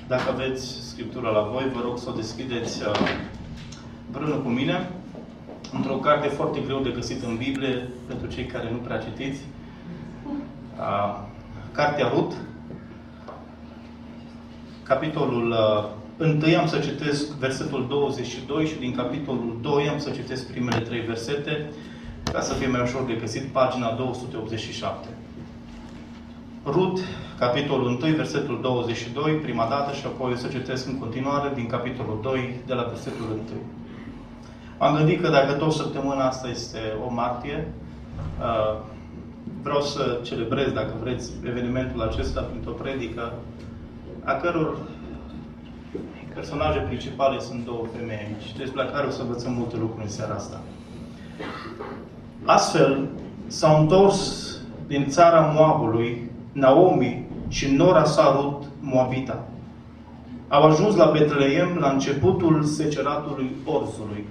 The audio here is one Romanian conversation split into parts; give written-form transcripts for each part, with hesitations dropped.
Dacă aveți Scriptura la voi, vă rog să o deschideți împreună cu mine într-o carte foarte greu de găsit în Biblie, pentru cei care nu prea citiți. Cartea Rut, capitolul 1, am să citesc versetul 22 și din capitolul 2 am să citesc primele 3 versete, ca să fie mai ușor de găsit, pagina 287. Rut, capitolul 1, versetul 22, prima dată, și apoi o să citesc în continuare din capitolul 2, de la versetul 1. Am gândit că dacă tot săptămâna asta este o martie, vreau să celebrez, dacă vreți, evenimentul acesta printr-o predică, a căror personaje principale sunt două femei aici, despre care o să învățăm multe lucruri în seara asta. Astfel, s-au întors din țara Moabului Naomi și nora sa Rut, Moabita. Au ajuns la Betleem la începutul seceratului orzului.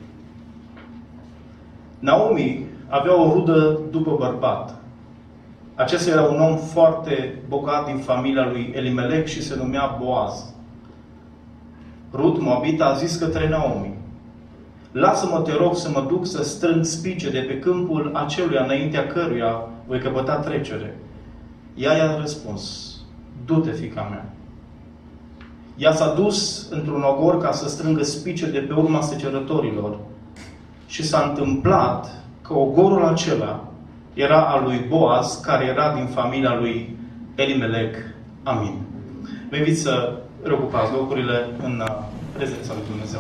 Naomi avea o rudă după bărbat. Acesta era un om foarte bogat din familia lui Elimelec și se numea Boaz. Rut, Moabita, a zis către Naomi: lasă-mă, te rog, să mă duc să strâng spice de pe câmpul aceluia înaintea căruia voi căpăta trecere. Ea i-a răspuns: du-te, fiica mea. Ea s-a dus într-un ogor ca să strângă spice de pe urma secerătorilor. Și s-a întâmplat că ogorul acela era al lui Boaz, care era din familia lui Elimelec. Amin. Vă invit să reocupați locurile în prezența lui Dumnezeu.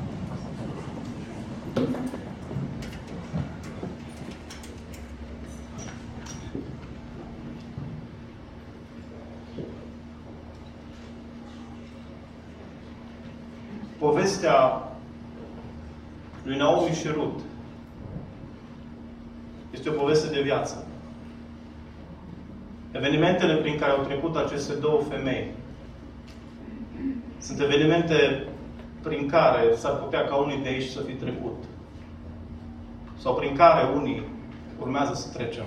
Povestea lui Naomi și Rut este o poveste de viață. Evenimentele prin care au trecut aceste două femei sunt evenimente prin care s-ar putea ca unii de aici să fi trecut. Sau prin care unii urmează să trecem.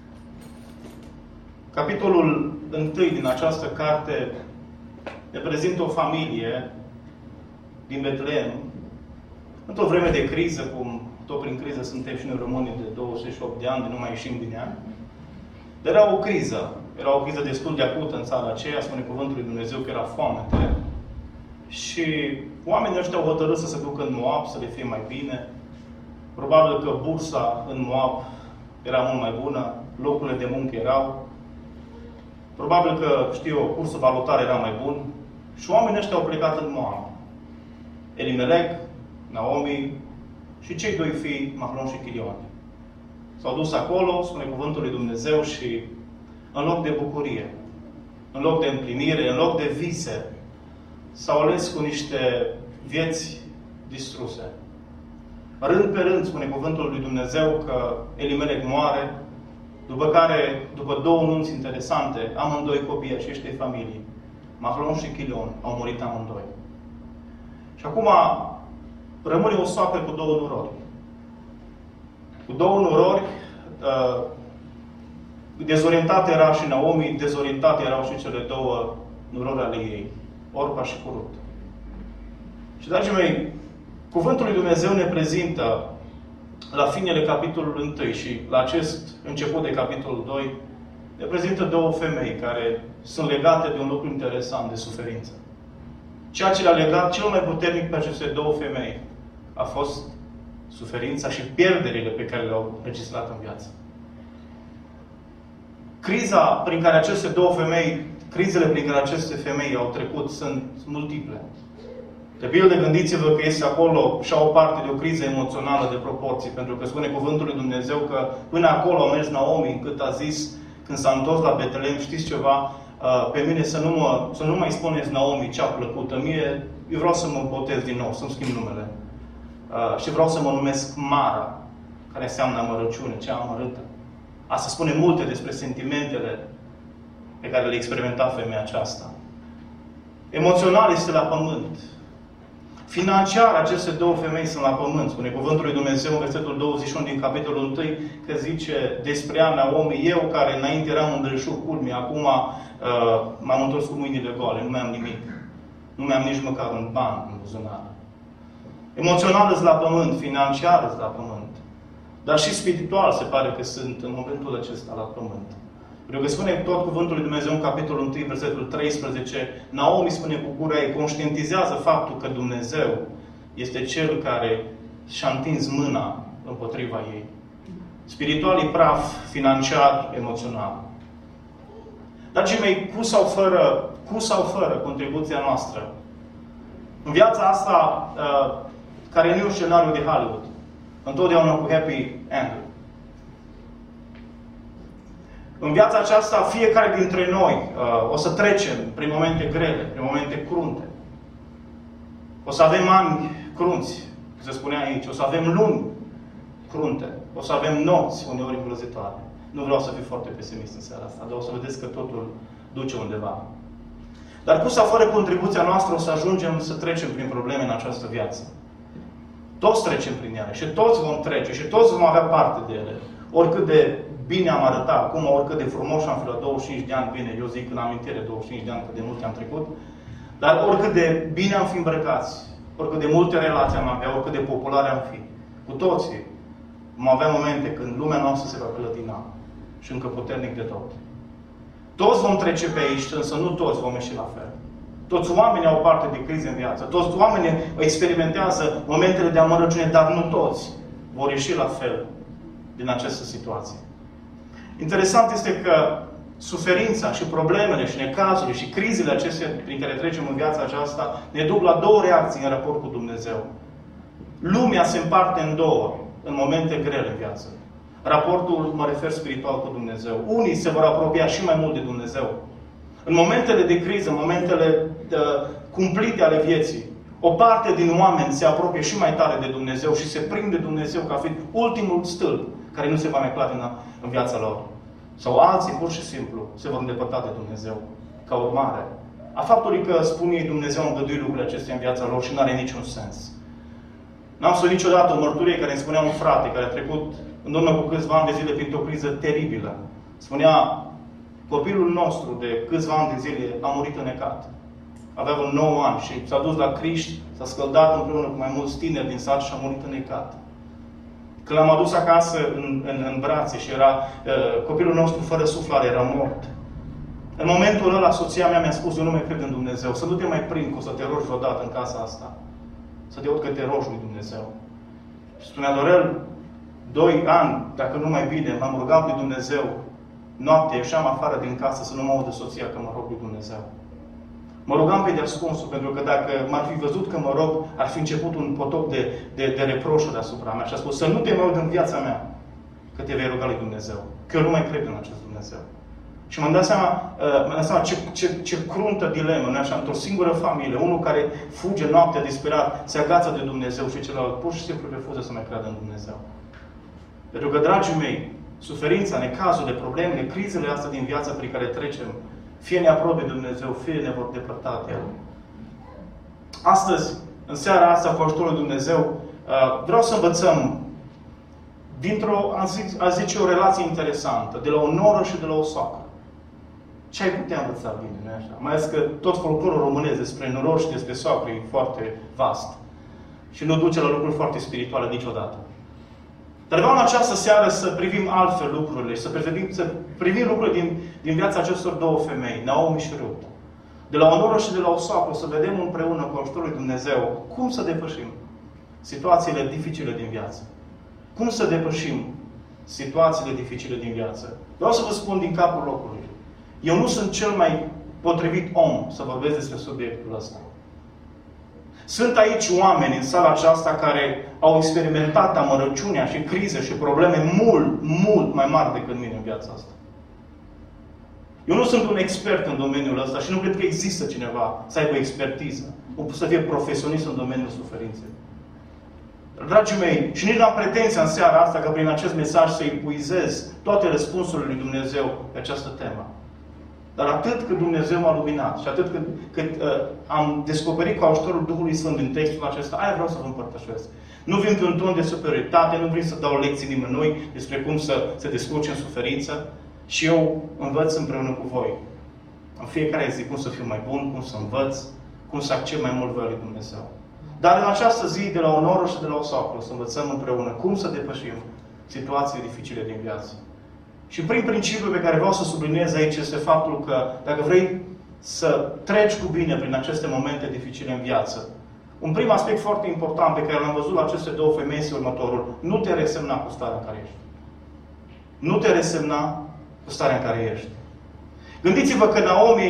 Capitolul 1 din această carte ne prezintă o familie din Betleem, într-o vreme de criză, cum tot prin criză suntem și noi românii de 28 de ani, de nu mai ieșim din ea. Dar era o criză. Era o criză destul de acută în țara aceea, spune cuvântul lui Dumnezeu că era foamete. Și oamenii ăștia au hotărât să se ducă în Moab, să le fie mai bine. Probabil că bursa în Moab era mult mai bună, locurile de muncă erau. Probabil că, cursul valutar era mai bun. Și oamenii ăștia au plecat în Moab. Elimelec, Naomi și cei doi fii, Mahlon și Chilion. S-au dus acolo, spune cuvântul lui Dumnezeu, și în loc de bucurie, în loc de împlinire, în loc de vise, s-au ales cu niște vieți distruse. Rând pe rând, spune cuvântul lui Dumnezeu, că Elimelec moare, după care, după două nunți interesante, amândoi copii aceștei familii, Mahlon și Chilion, au murit amândoi. Și acum rămâne o soacră cu două nurori. Cu două nurori, dezorientate era și Naomi, dezorientate erau și cele două nurori ale ei, Orpa și Rut. Și, dragii mei, cuvântul lui Dumnezeu ne prezintă la finele capitolului 1 și la acest început de capitolul 2, ne prezintă două femei care sunt legate de un lucru interesant, de suferință. Ceea ce le-a legat cel mai puternic pe aceste două femei a fost suferința și pierderile pe care le-au registrat în viață. Crizele prin care aceste femei au trecut sunt multiple. De pildă, gândiți-vă că este acolo și au parte de o criză emoțională de proporții, pentru că spune cuvântul lui Dumnezeu că până acolo a mers Naomi, încât a zis, când s-a întors la Betleem, știți ceva? Pe mine să nu mai spuneți Naomi cea plăcută. Mie, eu vreau să mă botez din nou, să-mi schimb numele. Și vreau să mă numesc Mara, care înseamnă amărăciune, cea amărâtă. Asta spune multe despre sentimentele pe care le experimenta femeia aceasta. Emoțional este la pământ. Financiar, aceste două femei sunt la pământ. Spune cuvântul lui Dumnezeu în versetul 21 din capitolul 1, că zice despre ea Naomi: eu care înainte eram un belșug culmii, acum m-am întors cu mâinile goale, nu mai am nimic. Nu mai am nici măcar un ban în buzunar. Emoțional îți la pământ, financiar îți la pământ. Dar și spiritual se pare că sunt în momentul acesta la pământ. Pentru că spune tot cuvântul lui Dumnezeu în capitolul 1, versetul 13, Naomi spune cu gura ei, conștientizează faptul că Dumnezeu este Cel care și-a întins mâna împotriva ei. Spiritual e praf, financiar, emoțional. Dragii mei, cu sau fără contribuția noastră, în viața asta, care nu e un scenariu de Hollywood, întotdeauna cu happy end. În viața aceasta, fiecare dintre noi o să trecem prin momente grele, prin momente crunte. O să avem ani crunți, se spunea aici. O să avem luni crunte. O să avem nopți uneori îngrozitoare. Nu vreau să fiu foarte pesimist în seara asta, dar o să vedeți că totul duce undeva. Dar cu sau fără contribuția noastră o să ajungem să trecem prin probleme în această viață. Toți trecem prin ele și toți vom trece și toți vom avea parte de ele. Oricât de bine am arătat acum, oricât de frumos am fi la 25 de ani, bine, eu zic în amintire 25 de ani, că de multe am trecut, dar oricât de bine am fi îmbrăcați, oricât de multe relații am avea, oricât de populare am fi, cu toții vom avea momente când lumea noastră se va clătina și încă puternic de tot. Toți vom trece pe aici, însă nu toți vom ieși la fel. Toți oamenii au parte de crize în viață. Toți oamenii experimentează momentele de amărăciune, dar nu toți vor ieși la fel din această situație. Interesant este că suferința și problemele și necazurile și crizele acestea prin care trecem în viața aceasta ne duc la două reacții în raport cu Dumnezeu. Lumea se împarte în două în momente grele în viață. Raportul, mă refer spiritual cu Dumnezeu. Unii se vor apropia și mai mult de Dumnezeu. În momentele de criză, în momentele cumplite ale vieții, o parte din oameni se apropie și mai tare de Dumnezeu și se prind de Dumnezeu ca fiind ultimul stâlp care nu se va mai clatina în viața lor. Sau alții, pur și simplu, se vor îndepărta de Dumnezeu ca urmare a faptului că spune ei Dumnezeu îngăduie lucrurile acestea în viața lor și nu are niciun sens. N-am spus niciodată o mărturie care îmi spunea un frate care a trecut în urmă cu câțiva ani de zile printr-o criză teribilă. Spunea, copilul nostru de câțiva ani de zile a murit înecat. Avea vreo 9 ani și s-a dus la Criști, s-a scăldat împreună cu mai mulți tineri din sat și a murit înecat. Când l-am adus acasă în brațe și era copilul nostru fără suflare, era mort. În momentul ăla, soția mea mi-a spus, eu nu mai cred în Dumnezeu, să nu te mai prind că o să te rogi vreodată în casa asta. Să te aud că te rogi lui Dumnezeu. Și spunea Dorel, 2 ani, dacă nu mai bine, m-am rugat lui Dumnezeu. Noaptea ieșeam afară din casă să nu mă audă soția că mă rog lui Dumnezeu. Mă rugam pe deascunsul, pentru că dacă m-ar fi văzut că mă rog, ar fi început un potop de reproșuri asupra mea. Și a spus, să nu te mai aud în viața mea că te vei ruga lui Dumnezeu. Că eu nu mai cred în acest Dumnezeu. Și m-am dat seama, ce cruntă dilemă. Noi așa, într-o singură familie, unul care fuge noaptea disperat, se agață de Dumnezeu și celălalt pur și simplu refuză să mai creadă în Dumnezeu. Pentru că, dragii mei, suferința, necazurile, problemele, crizele astea din viața prin care trecem, fie ne apropie de Dumnezeu, fie ne vor depărta de El. Astăzi, în seara asta, cu ajutorul lui Dumnezeu, vreau să învățăm dintr-o, a zice, o relație interesantă, de la o noră și de la o soacră. Ce ai putea învăța bine, nu așa? Mai ales că tot folclorul românesc despre noroși și despre soacră e foarte vast. Și nu duce la lucruri foarte spirituale niciodată. Dar vreau în această seară să privim altfel lucrurile și să privim lucrurile din viața acestor două femei, Naomi și Rut. De la o noră și de la o soacră, să vedem împreună cu ajutorul lui Dumnezeu cum să depășim situațiile dificile din viață. Cum să depășim situațiile dificile din viață. Vreau să vă spun din capul locului. Eu nu sunt cel mai potrivit om să vorbesc despre subiectul ăsta. Sunt aici oameni în sala aceasta care au experimentat amărăciunea și crize și probleme mult mai mari decât mine în viața asta. Eu nu sunt un expert în domeniul ăsta și nu cred că există cineva să aibă expertiză, să fie profesionist în domeniul suferinței. Dragii mei, și nici nu am pretenția în seara asta că prin acest mesaj să epuizez toate răspunsurile lui Dumnezeu pe această temă. Dar atât cât Dumnezeu m-a luminat și atât cât am descoperit cu ajutorul Duhului Sfânt din textul acesta, aia vreau să vă împărtășesc. Nu vin pe un ton de superioritate, nu vin să dau lecții nimănui despre cum să se descurce în suferință și eu învăț împreună cu voi. În fiecare zi cum să fiu mai bun, cum să învăț, cum să accept mai mult voia lui Dumnezeu. Dar în această zi, de la o noră și de la o soclă, să învățăm împreună cum să depășim situațiile dificile din viață. Și prin principiul pe care vreau să subliniez aici este faptul că dacă vrei să treci cu bine prin aceste momente dificile în viață, un prim aspect foarte important pe care l-am văzut la aceste două femei este următorul. Nu te resemna cu starea în care ești. Nu te resemna cu starea în care ești. Gândiți-vă că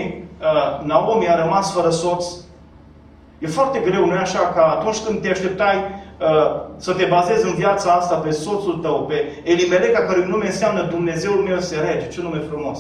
Naomi a rămas fără soț. E foarte greu, nu-i așa, că atunci când te așteptai să te bazezi în viața asta pe soțul tău, pe Elimelec, a cărui nume înseamnă Dumnezeul meu este rege. Ce nume frumos!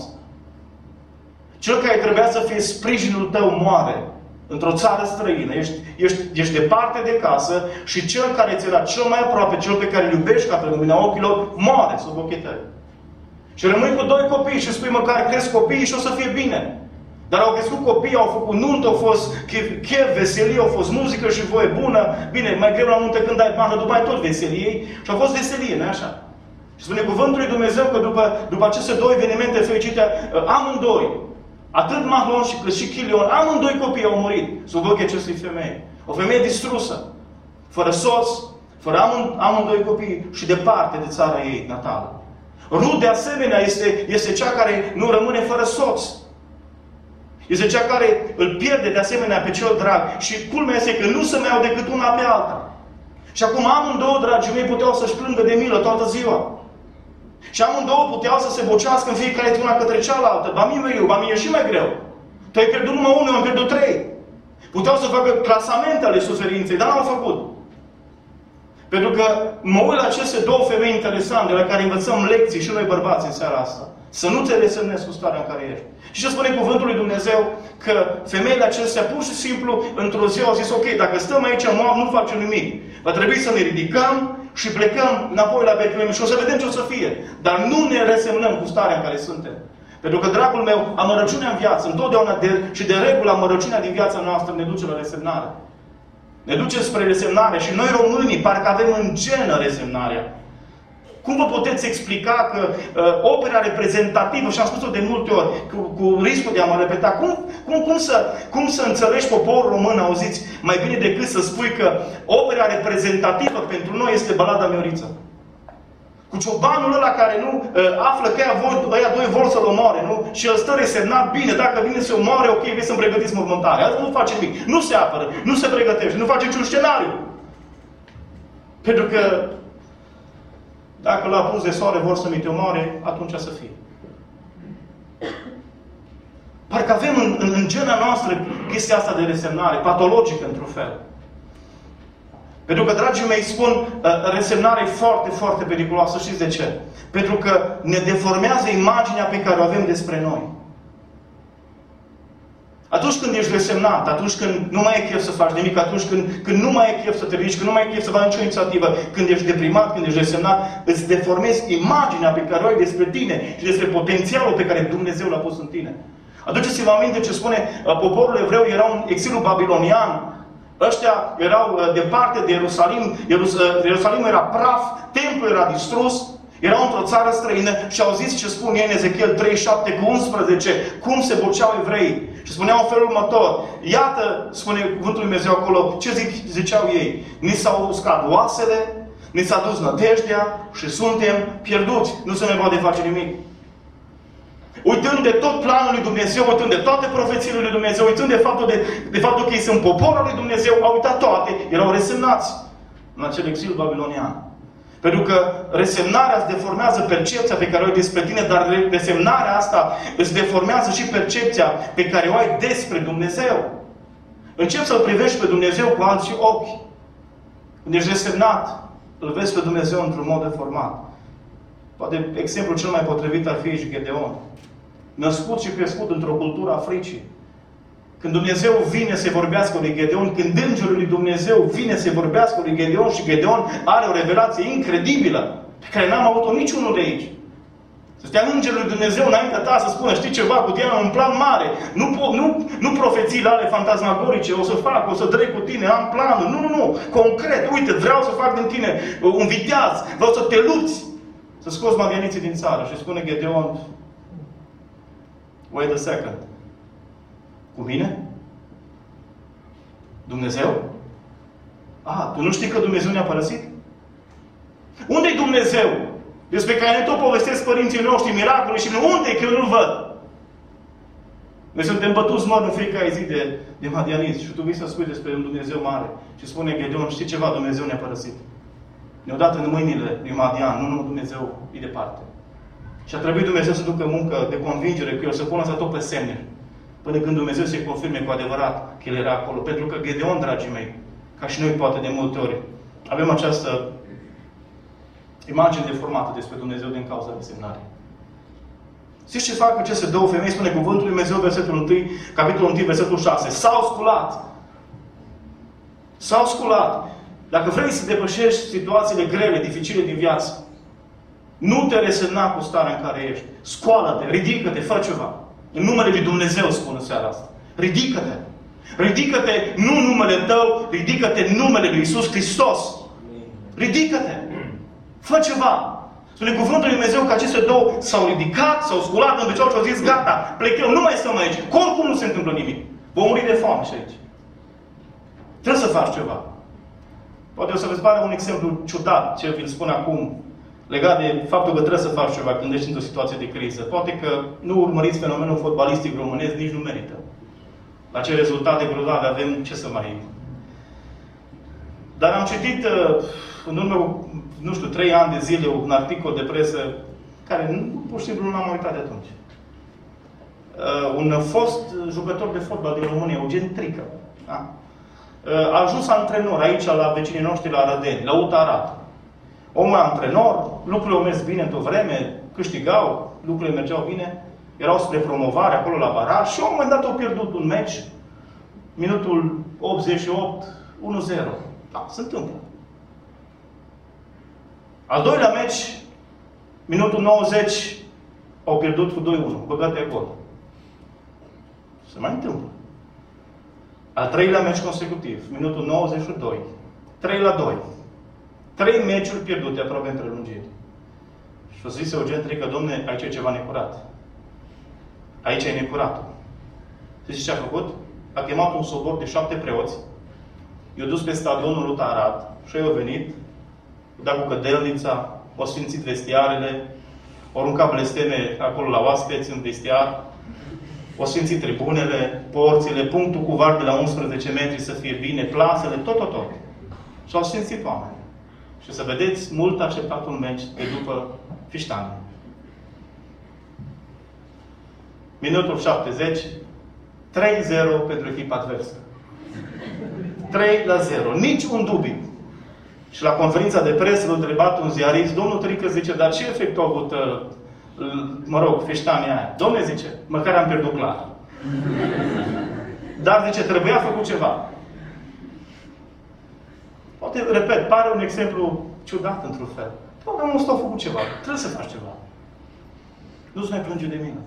Cel care trebuia să fie sprijinul tău moare într-o țară străină. Ești departe de casă și cel care ți era cel mai aproape, cel pe care îl iubești ca pe lumina ochilor, moare sub ochii tăi. Și rămâi cu 2 copii și spui măcar cresc copiii și o să fie bine. Dar au crescut copiii, au făcut nuntă, au fost chef, veselie, au fost muzică și voie bună. Bine, mai greu la nuntă când ai bani, după aia tot veseliei. Și a fost veselie, nu-i așa? Și spune cuvântul lui Dumnezeu că după aceste 2 evenimente fericite, amândoi, atât Mahlon cât și Chilion, amândoi copii au murit sub ochii acestui femei. O femeie distrusă, fără soț, fără amândoi copii și departe de țara ei natală. Rut, de asemenea, este cea care nu rămâne fără soț. Este cea care îl pierde de asemenea pe cel drag. Și culmea este că nu se mai au decât una pe alta. Și acum amândouă, dragii mei, puteau să-și plângă de milă toată ziua. Și amândouă puteau să se bocească în fiecare zi una către cealaltă. Ba mie e și mai greu. Tu ai pierdut numai unul, eu am pierdut 3. Puteau să facă clasamente ale suferinței, dar n-au făcut. Pentru că mă uit la aceste 2 femei interesante, la care învățăm lecții și noi bărbați în seara asta. Să nu te resemnezi cu starea în care ești. Și ce spune cuvântul lui Dumnezeu? Că femeile acestea pur și simplu, într-o zi au zis, ok, dacă stăm aici în Moab, nu facem nimic. Va trebui să ne ridicăm și plecăm înapoi la Betlehem și o să vedem ce o să fie. Dar nu ne resemnăm cu starea în care suntem. Pentru că, dragul meu, amărăciunea în viață, întotdeauna și de regulă amărăciunea din viața noastră ne duce la resemnare. Ne duce spre resemnare și noi românii parcă avem în genă resemnarea. Cum vă puteți explica că opera reprezentativă, și am spus-o de multe ori, cu riscul de a mă repeta, cum să înțelegi poporul român, auziți, mai bine decât să spui că opera reprezentativă pentru noi este Balada Mioriță? Cu ciobanul ăla care nu află că ăia 2 vor să-l omoare, nu? Și el stă resemnat, bine, dacă vine să omoare, ok, vei să-mi pregătiți mormântarea. Asta nu face nimic. Nu se apără, nu se pregătește, nu face niciun scenariu. Pentru că dacă la apus de soare vor să mi te omoare, atunci să fie. Parcă avem în gena noastră chestia asta de resemnare, patologică într-un fel. Pentru că, dragii mei, spun, resemnarea e foarte, foarte periculoasă. Știți de ce? Pentru că ne deformează imaginea pe care o avem despre noi. Atunci când ești resemnat, atunci când nu mai e chef să faci nimic, atunci când nu mai e chef să te ridici, când nu mai e chef să faci nicio inițiativă, când ești deprimat, când ești resemnat, îți deformezi imaginea pe care o ai despre tine și despre potențialul pe care Dumnezeu l-a pus în tine. Aduceți-vă aminte ce spune poporul evreu, era un exiliu babilonian. Ăștia erau departe de Ierusalim. Ierusalimul era praf, templul era distrus. Erau într-o țară străină și au zis ce spun ei în Ezechiel 3:7-11, cum se boceau evreii. Și spuneau în felul următor. Iată, spune cuvântul lui Dumnezeu acolo, ce ziceau ei. Ni s-au uscat oasele, ni s-a dus nădejdea și suntem pierduți. Nu se mai poate face nimic. Uitând de tot planul lui Dumnezeu, uitând de toate profețiile lui Dumnezeu, uitând de faptul că ei sunt poporul lui Dumnezeu, au uitat toate, erau resemnați în acel exil babilonian. Pentru că resemnarea îți deformează percepția pe care o ai despre tine, dar resemnarea asta îți deformează și percepția pe care o ai despre Dumnezeu. Începi să-L privești pe Dumnezeu cu alți ochi. Când ești resemnat, îl vezi pe Dumnezeu într-un mod deformat. Poate exemplul cel mai potrivit ar fi aici Gedeon. Născut și crescut într-o cultură a fricii. Când Dumnezeu vine să vorbească lui Gedeon, când Îngerul lui Dumnezeu vine să vorbească lui Gedeon și Gedeon are o revelație incredibilă, pe care n-am avut-o niciunul de aici. Să stea Îngerul lui Dumnezeu înaintea ta să spună, știi ceva, cu tine am un plan mare. Nu profețiile ale fantasmagorice, o să fac, o să trec cu tine, am planul. Nu. Concret, uite, vreau să fac din tine un viteaz, vreau să te lupți. Să scoți madianiții din țară. Și spune Gedeon, wait a second. Cu mine? Dumnezeu? Tu nu știi că Dumnezeu ne-a părăsit? Unde-i Dumnezeu? Despre care ne tot povestesc părinții noștri, miracole și unde-i că eu nu-L văd? Noi suntem bătuți mari în fiecare zi de madianism. Și tu vii să spui despre un Dumnezeu mare. Și spune Gedeon, știi ceva? Dumnezeu ne-a părăsit. Ne-a dat în mâinile lui Madian. Nu, Dumnezeu e departe. Și a trebuit Dumnezeu să ducă muncă de convingere cu el, să pună să tot pe semne. Până când Dumnezeu se confirme cu adevărat că El era acolo. Pentru că Gedeon, dragii mei, ca și noi poate de multe ori, avem această imagine deformată despre Dumnezeu din cauza desemnării. Știți ce fac aceste două femei? Spune cuvântul lui Dumnezeu, versetul 1, capitolul 1, versetul 6. S-au sculat. S-au sculat. Dacă vrei să depășești situațiile grele, dificile din viață, nu te resemna cu starea în care ești. Scoală-te, ridică-te, fă ceva. În numele lui Dumnezeu, spun în seara asta. Ridică-te. Ridică-te, nu în numele tău, ridică-te în numele lui Iisus Hristos. Ridică-te. Fă ceva. Spune cuvântul lui Dumnezeu că aceste două s-au ridicat, s-au sculat în picioare și au zis, gata, plecăm, nu mai stăm aici. Că oricum nu se întâmplă nimic. Vom muri de foame și aici. Trebuie să faci ceva. Poate o să vă pare un exemplu ciudat, ce vi-l spun acum, legat de faptul că trebuie să faci ceva când ești într-o situație de criză. Poate că nu urmăriți fenomenul fotbalistic românesc, nici nu merită. La ce rezultate grozave avem, ce să mai... Dar am citit în urmă, 3 ani de zile un articol de presă care pur și simplu nu l-am uitat de atunci. Un fost jucător de fotbal din România, Eugen Trică, da? A ajuns antrenor aici la vecinii noștri la Rădeni, la UTA Arad. Omul antrenor, lucrurile au mers bine într-o vreme, câștigau, lucrurile mergeau bine, erau spre promovare acolo la baraj și la un moment dat au pierdut un meci, minutul 88, 1-0. Da, se întâmplă. Al doilea meci, minutul 90, au pierdut cu 2-1, băgat de gol. Se mai întâmplă. Al treilea meci consecutiv, minutul 92, 3-2. 3 meciuri pierdute aproape în prelungiri. Și o zis Eugen Trică, domne, aici e ceva necurat. Aici e necuratul. Știți ce a făcut? A chemat un sobor de 7 preoți, i-a dus pe stadionul UTA Arad și ei au venit, au dat cu cădelnița, au sfințit vestiarele, au aruncat blesteme acolo la oaspeți în vestiar, au sfințit tribunele, porțile, punctul cu var de la 11 metri să fie bine, plasele, tot. Și au sfințit oameni. Și să vedeți, mult așteptat un meci de după Fiștani. Minutul 70, 3-0 pentru echipa adversă. 3-0. Nici un dubiu. Și la conferința de presă l-a întrebat un ziarist, domnul Trică zice, dar ce efect a avut, Fiștanii aia? Domne, zice, măcar am pierdut clar. Dar, zice, trebuia făcut ceva. Poate, repet, pare un exemplu ciudat într-un fel. Dar nu s-a făcut ceva. Trebuie să faci ceva. Nu-ți mai plânge de mine.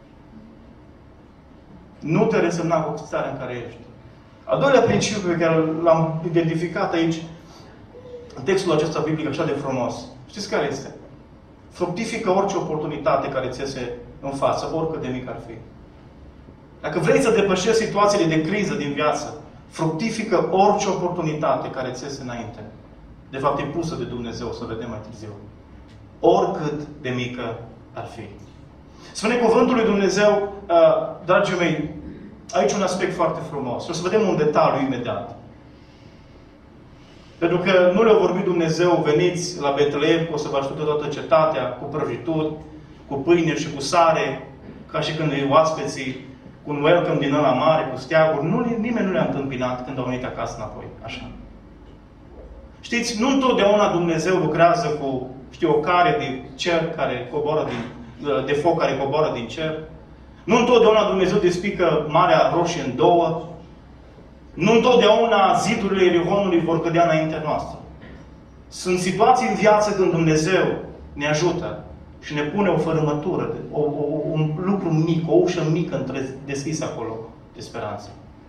Nu te resemna cu starea în care ești. Al doilea principiu pe care l-am identificat aici, în textul acesta biblic așa de frumos, știți care este? Fructifică orice oportunitate care ți iese în față, oricât de mic ar fi. Dacă vrei să depășești situațiile de criză din viață, fructifică orice oportunitate care ți iese înainte. De fapt, e pusă de Dumnezeu, o să vedem mai târziu. Oricât de mică ar fi. Spune cuvântul lui Dumnezeu, dragii mei, aici un aspect foarte frumos. O să vedem un detaliu imediat. Pentru că nu le-a vorbit Dumnezeu, veniți la Betleem, că o să vă ajute toată cetatea, cu prăjituri, cu pâine și cu sare, ca și când e oaspeții, cu un welcome din ăla mare, cu steaguri. Nimeni nu le-a întâmpinat când au venit acasă înapoi. Așa. Știți, nu întotdeauna Dumnezeu lucrează cu, o care de cer care coboară de foc care coboară din cer. Nu întotdeauna Dumnezeu despică Marea Roșie în două. Nu întotdeauna zidurile Ierihonului vor cădea înaintea noastră. Sunt situații în viață când Dumnezeu ne ajută și ne pune o fărâmătură, un lucru mic, o ușă mică deschisă acolo de speranță.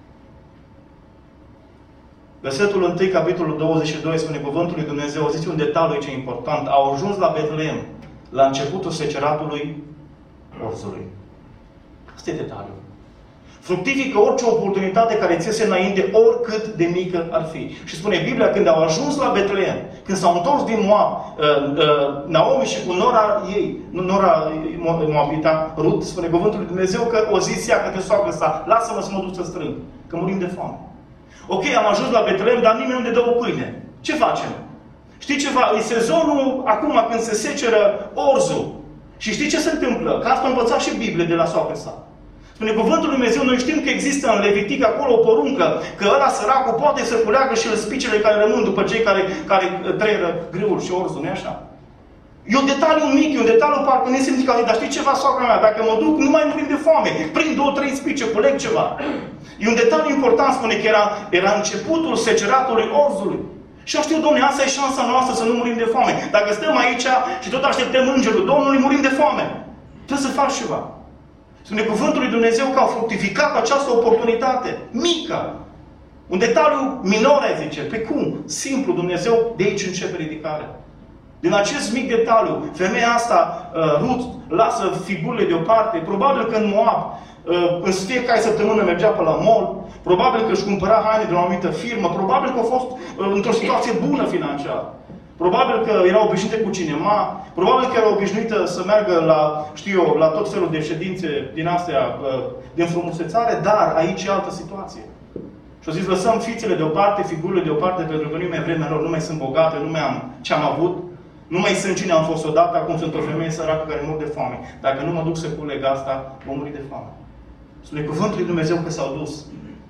Versetul 1, capitolul 22, spune cuvântul lui Dumnezeu, zice un detaliu aici important. Au ajuns la Betleem, la începutul seceratului orzului. Asta e detaliul. Fructifică orice oportunitate care ți iese înainte, oricât de mică ar fi. Și spune Biblia, când au ajuns la Betleem, când s-au întors din Moab, Naomi și cu nora ei, nora Moabita, Rut, spune cuvântul lui Dumnezeu că o zis ea către soacră sa, lasă-mă să mă duc să strâng, că murim de foame. Ok, am ajuns la Betleem, dar nimeni nu ne dă o pâine. Ce facem? Știi ceva? E sezonul acum când se seceră orzul. Și știi ce se întâmplă? Că asta a învățat și Biblia de la soacră sa. Spune cuvântul lui Dumnezeu, noi știm că există în Levitic acolo o poruncă, că ăla săracul poate să culeagă și spicele care rămân după cei care trăieră grâul și orzul, nu-i așa? E un detaliu mic, e un detaliu parcă nesemnificativ, dar știi ceva, soacra mea? Dacă mă duc, nu mai murim de foame. Prind 2-3 spice, culeg ceva. E un detaliu important, spune că era începutul seceratului orzului. Și eu știu, Dom'le, asta e șansa noastră să nu murim de foame. Dacă stăm aici și tot așteptăm îngerul Domnului, murim de foame. Trebuie să faci ceva. Spune cuvântul lui Dumnezeu că au fructificat această oportunitate mică. Un detaliu minor, zice. Pe cum? Simplu, Dumnezeu de aici începe ridicarea. Din acest mic detaliu, femeia asta, Rut, lasă figurile deoparte. Probabil că în Moab, în fiecare săptămână mergea pe la mall. Probabil că își cumpăra haine de la o anumită firmă. Probabil că a fost într-o situație bună financiară. Probabil că era obișnuită cu cinema, probabil că era obișnuită să meargă la, la tot felul de ședințe din astea, de înfrumusețare, dar aici e altă situație. Și au zis, lăsăm fițele deoparte, figurile deoparte, pentru că nu mai vremea lor, nu mai sunt bogate, nu mai am ce am avut, nu mai sunt cine am fost odată, acum sunt o femeie săracă care mor de foame. Dacă nu mă duc să culeg asta, vom muri de foame. Spune cuvântul lui Dumnezeu că s-au dus.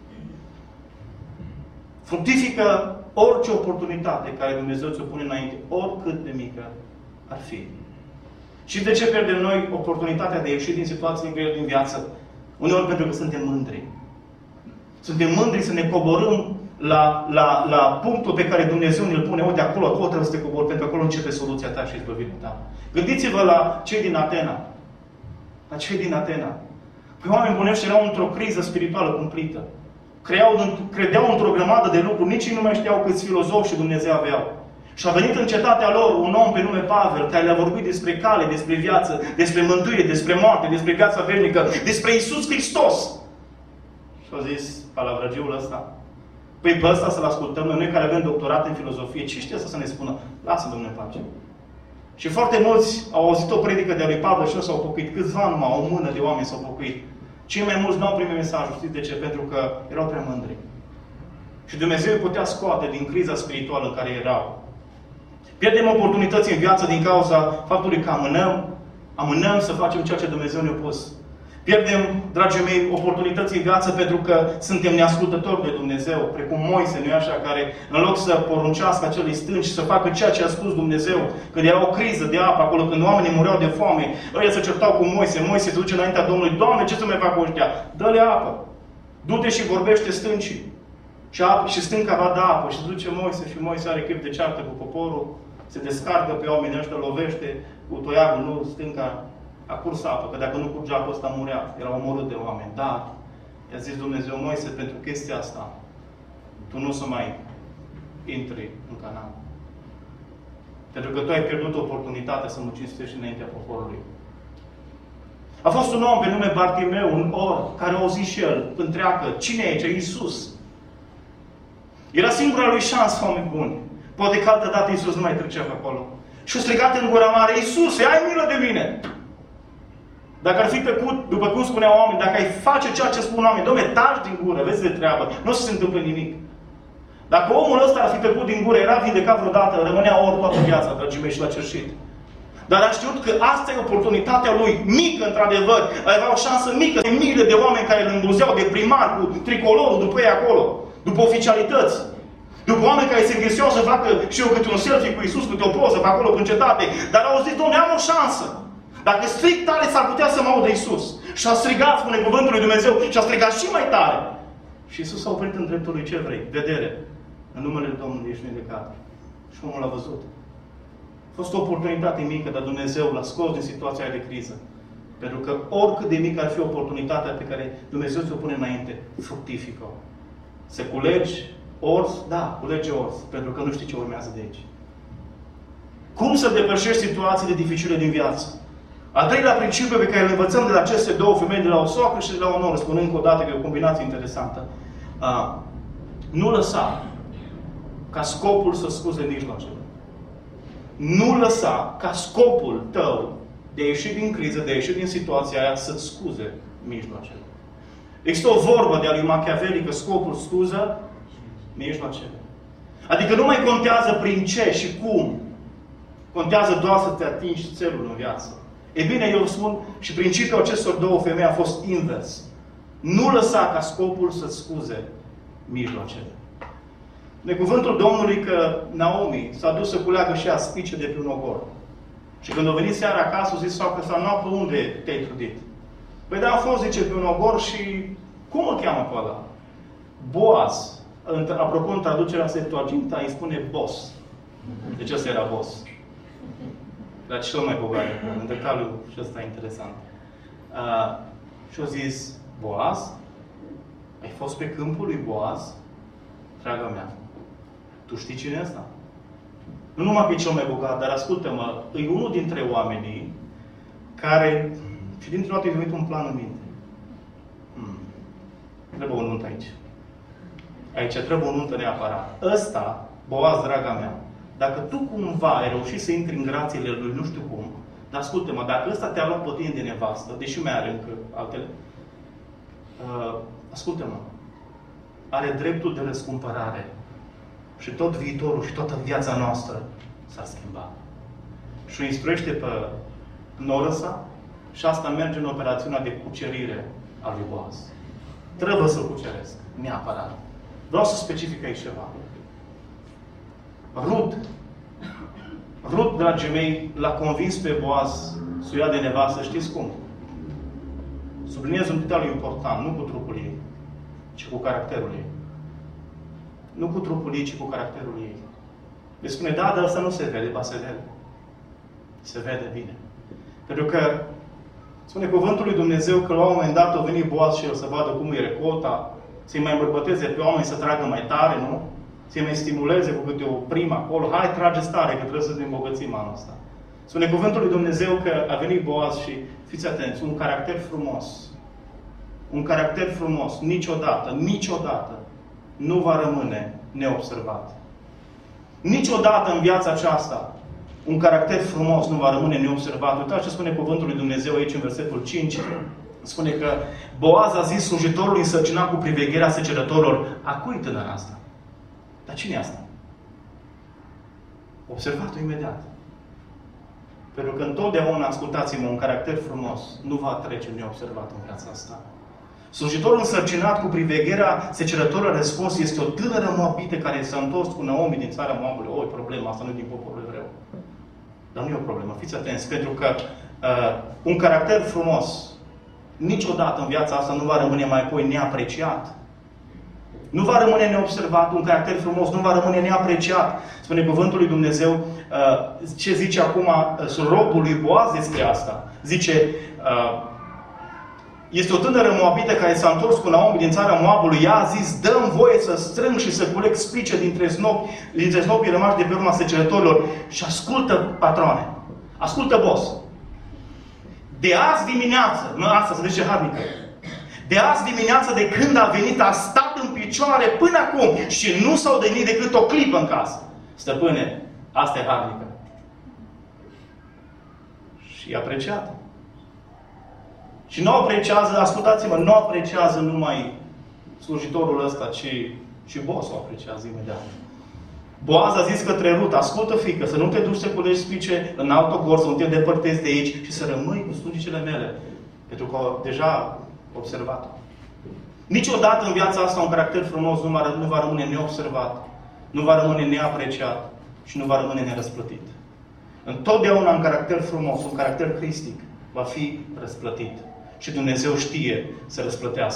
Fructifică orice oportunitate care Dumnezeu ți-o pune înainte, oricât de mică ar fi. Și de ce pierdem noi oportunitatea de a ieși din situații grele din viață? Uneori pentru că suntem mândri. Suntem mândri să ne coborâm la punctul pe care Dumnezeu ne-l pune. Uite, acolo trebuie să te cobori, pentru că acolo începe soluția ta și izbăvirea ta. Gândiți-vă la cei din Atena. La cei din Atena. Păi oameni buni ăștia erau într-o criză spirituală cumplită. Credeau într-o grămadă de lucruri, nici ei nu mai știau câți filozofi și Dumnezeu aveau. Și a venit în cetatea lor un om pe nume Pavel, care le-a vorbit despre cale, despre viață, despre mântuire, despre moarte, despre viața veșnică, despre Iisus Hristos. Și a zis palavragiul ăsta, păi pe ăsta să-l ascultăm noi care avem doctorat în filozofie, ce știe să ne spună? Lasă, Domnule, pace. Și foarte mulți au auzit o predică de-a lui Pavel și nu s-au pocăit. Câțiva numai, o mână de oameni s-au pocăit. Cei mai mulți nu au primit mesajul. Știți de ce? Pentru că erau prea mândri. Și Dumnezeu îi putea scoate din criza spirituală în care erau. Pierdem oportunități în viață din cauza faptului că amânăm să facem ceea ce Dumnezeu ne-a pus. Pierdem, dragii mei, oportunități în viață pentru că suntem neascultători de Dumnezeu, precum Moise, nu-i așa, care în loc să poruncească acelei stânci și să facă ceea ce a spus Dumnezeu, când era o criză de apă acolo, când oamenii mureau de foame, ăia se certau cu Moise, Moise se duce înaintea Domnului, Doamne, ce să mai fac cu ăștia? Dă-le apă! Du-te și vorbește stâncii. Și stânca va da apă. Și se duce Moise și Moise are chef de ceartă cu poporul, se descarcă pe oamenii ăștia, lovește cu toiagul, nu stânca. A curs apă, că dacă nu curgea apă ăsta murea. Era omorât de oameni. Dar, i-a zis Dumnezeu, Moise, pentru chestia asta, tu nu o să mai intri în Canaan. Pentru că tu ai pierdut oportunitatea să mă cinstești înaintea poporului. A fost un om pe nume Bartimeu, un orb, care a auzit și el, întreagă, cine e aici? Iisus. Era singura lui șansă, oameni buni. Poate că altă dată Iisus nu mai trecea pe acolo. Și a strigat în gura mare, Iisuse, ai milă de mine! Dacă ar fi tăcut, după cum spuneau oameni, dacă ai face ceea ce spun oameni, Doamne, taci din gură, vezi de treabă, nu o să se întâmple nimic. Dacă omul ăsta ar fi tăcut din gură, era vindecat vreodată, rămânea orb toată viața, dragii mei, și l-a cerșit. Dar a știut că asta e oportunitatea lui, mică într-adevăr, avea o șansă mică, miile de oameni care îl îmbruzeau de primar cu tricolorul după ei acolo, după oficialități. După oameni care se înghesuiau să facă și eu câte un selfie cu Iisus, câte o poză pe acolo în cetate, dar au zis, Doamne, am o șansă. Dacă strig tare, s-ar putea să mă audă Iisus. Și a strigat, spune cuvântul lui Dumnezeu, și a strigat și mai tare. Și Iisus a oprit în dreptul lui ce vrei? Vedere. În numele Domnului ești vindecat. Și omul l-a văzut. A fost o oportunitate mică, dar Dumnezeu l-a scos din situația de criză. Pentru că oricât de mică ar fi oportunitatea pe care Dumnezeu ți-o pune înainte, fructifică. Să culegi orz? Da, culege orz. Pentru că nu știi ce urmează de aici. Cum să depășești situațiile dificile din viață? Al treilea principiu pe care îl învățăm de la aceste două femei, de la o soacră și de la o noră, spun încă o dată că e o combinație interesantă. Nu lăsa ca scopul să scuze mijloacele. Nu lăsa ca scopul tău de a ieși din criză, de a ieși din situația aia, să-ți scuze mijloacele. Există o vorbă de a lui Machiavelli că scopul scuză mijloacele. Adică nu mai contează prin ce și cum. Contează doar să te atingi țelul în viață. E bine, eu spun, și principiul acestor două femei a fost invers. Nu lăsa ca scopul să-ți scuze mijloacele. De cuvântul Domnului că Naomi s-a dus să culeagă și ea spice de pe un ogor. Și când a venit seara acasă, a zis soacră sa, noapte, unde te-ai trudit? Păi da, a fost, zice, pe un ogor și cum îl cheamă pe ăla? Boaz. Apropo, în traducerea Septuaginta îi spune boss. Deci ăsta era boss. Dar cel mai bogat. În detaliu și ăsta e interesant. Și a zis, Boaz? Ai fost pe câmpul lui Boaz? Draga mea, tu știi cine e ăsta? Nu numai că e cel mai bogat, dar ascultă-mă, e unul dintre oamenii care, și dintr-o dată i-a venit un plan în minte. Trebuie o nuntă aici. Aici trebuie o nuntă neapărat. Ăsta, Boaz, draga mea, dacă tu cumva ai reușit să intri în grațiile lui, nu știu cum, dar ascultă-mă, dacă ăsta te-a luat pe tine de nevastă, deși mai are încă altele, ascultă-mă, are dreptul de răscumpărare. Și tot viitorul și toată viața noastră s-a schimbat. Și o instruiește pe noră sa și asta merge în operațiunea de cucerire a lui Boaz. Trebuie să-l cuceresc, neapărat. Vreau să specific aici ceva. Rut, dragii mei, l-a convins pe Boaz să o ia de nevastă, știți cum? Subliniez un detaliu important, nu cu trupul ei, ci cu caracterul ei. Nu cu trupul ei, ci cu caracterul ei. Îi spune, da, dar asta nu se vede, ba se vede. Se vede bine. Pentru că spune cuvântul lui Dumnezeu că la un moment dat a venit Boaz și el să vadă cum e recolta, să-i mai îmbărbăteze pe oameni să tragă mai tare, nu? Să-i mai stimuleze cu câte o primă acolo. Hai, trageți tare, că trebuie să ne îmbogățim anul ăsta. Spune cuvântul lui Dumnezeu că a venit Boaz și, fiți atenți, un caracter frumos. Un caracter frumos, niciodată nu va rămâne neobservat. Niciodată în viața aceasta un caracter frumos nu va rămâne neobservat. Uitați ce spune cuvântul lui Dumnezeu aici în versetul 5. Spune că Boaz a zis slujitorului însărcinat cu privegherea secerătorilor, a cui tânăra asta? Dar cine e asta? Observat-o imediat. Pentru că întotdeauna, ascultați-mă, un caracter frumos nu va trece neobservat în viața asta. Slujitorul însărcinat cu privegherea secerătorilor a răspuns, este o tânără moabită care s-a întors cu Naomi din țara Moabului. O, e problema asta, nu din poporul evreu. Dar nu e o problemă. Fiți atenți, pentru că un caracter frumos niciodată în viața asta nu va rămâne mai apoi neapreciat. Nu va rămâne neobservat. Un caracter frumos nu va rămâne neapreciat. Spune cuvântul lui Dumnezeu, ce zice acum robul lui Boaz despre asta. Zice, este o tânără moabită care s-a întors cu Naomi din țara Moabului. Ea a zis, dă-mi voie să strâng și să culeg spice dintre snopii rămași de pe urma secerătorilor. Și ascultă, patroane, ascultă, boss. De azi dimineață, nu asta, să vezi ce harnică. De azi dimineață, de când a venit, a stat în picioare până acum și nu s-a odihnit decât o clipă în casă. Stăpâne, asta e harnică. Și e apreciată. Și nu apreciază, ascultați-mă, nu apreciază numai slujitorul ăsta, ci și bossul apreciază imediat. Boaz a zis către Rut, ascultă, fiică, să nu te duci să culegi spice în alt ogor, să nu te depărtezi de aici și să rămâi cu slujicele mele. Pentru că deja observat. Niciodată în viața asta un caracter frumos nu va rămâne neobservat, nu va rămâne neapreciat și nu va rămâne nerăsplătit. Întotdeauna un caracter frumos, un caracter cristic va fi răsplătit. Și Dumnezeu știe să răsplătească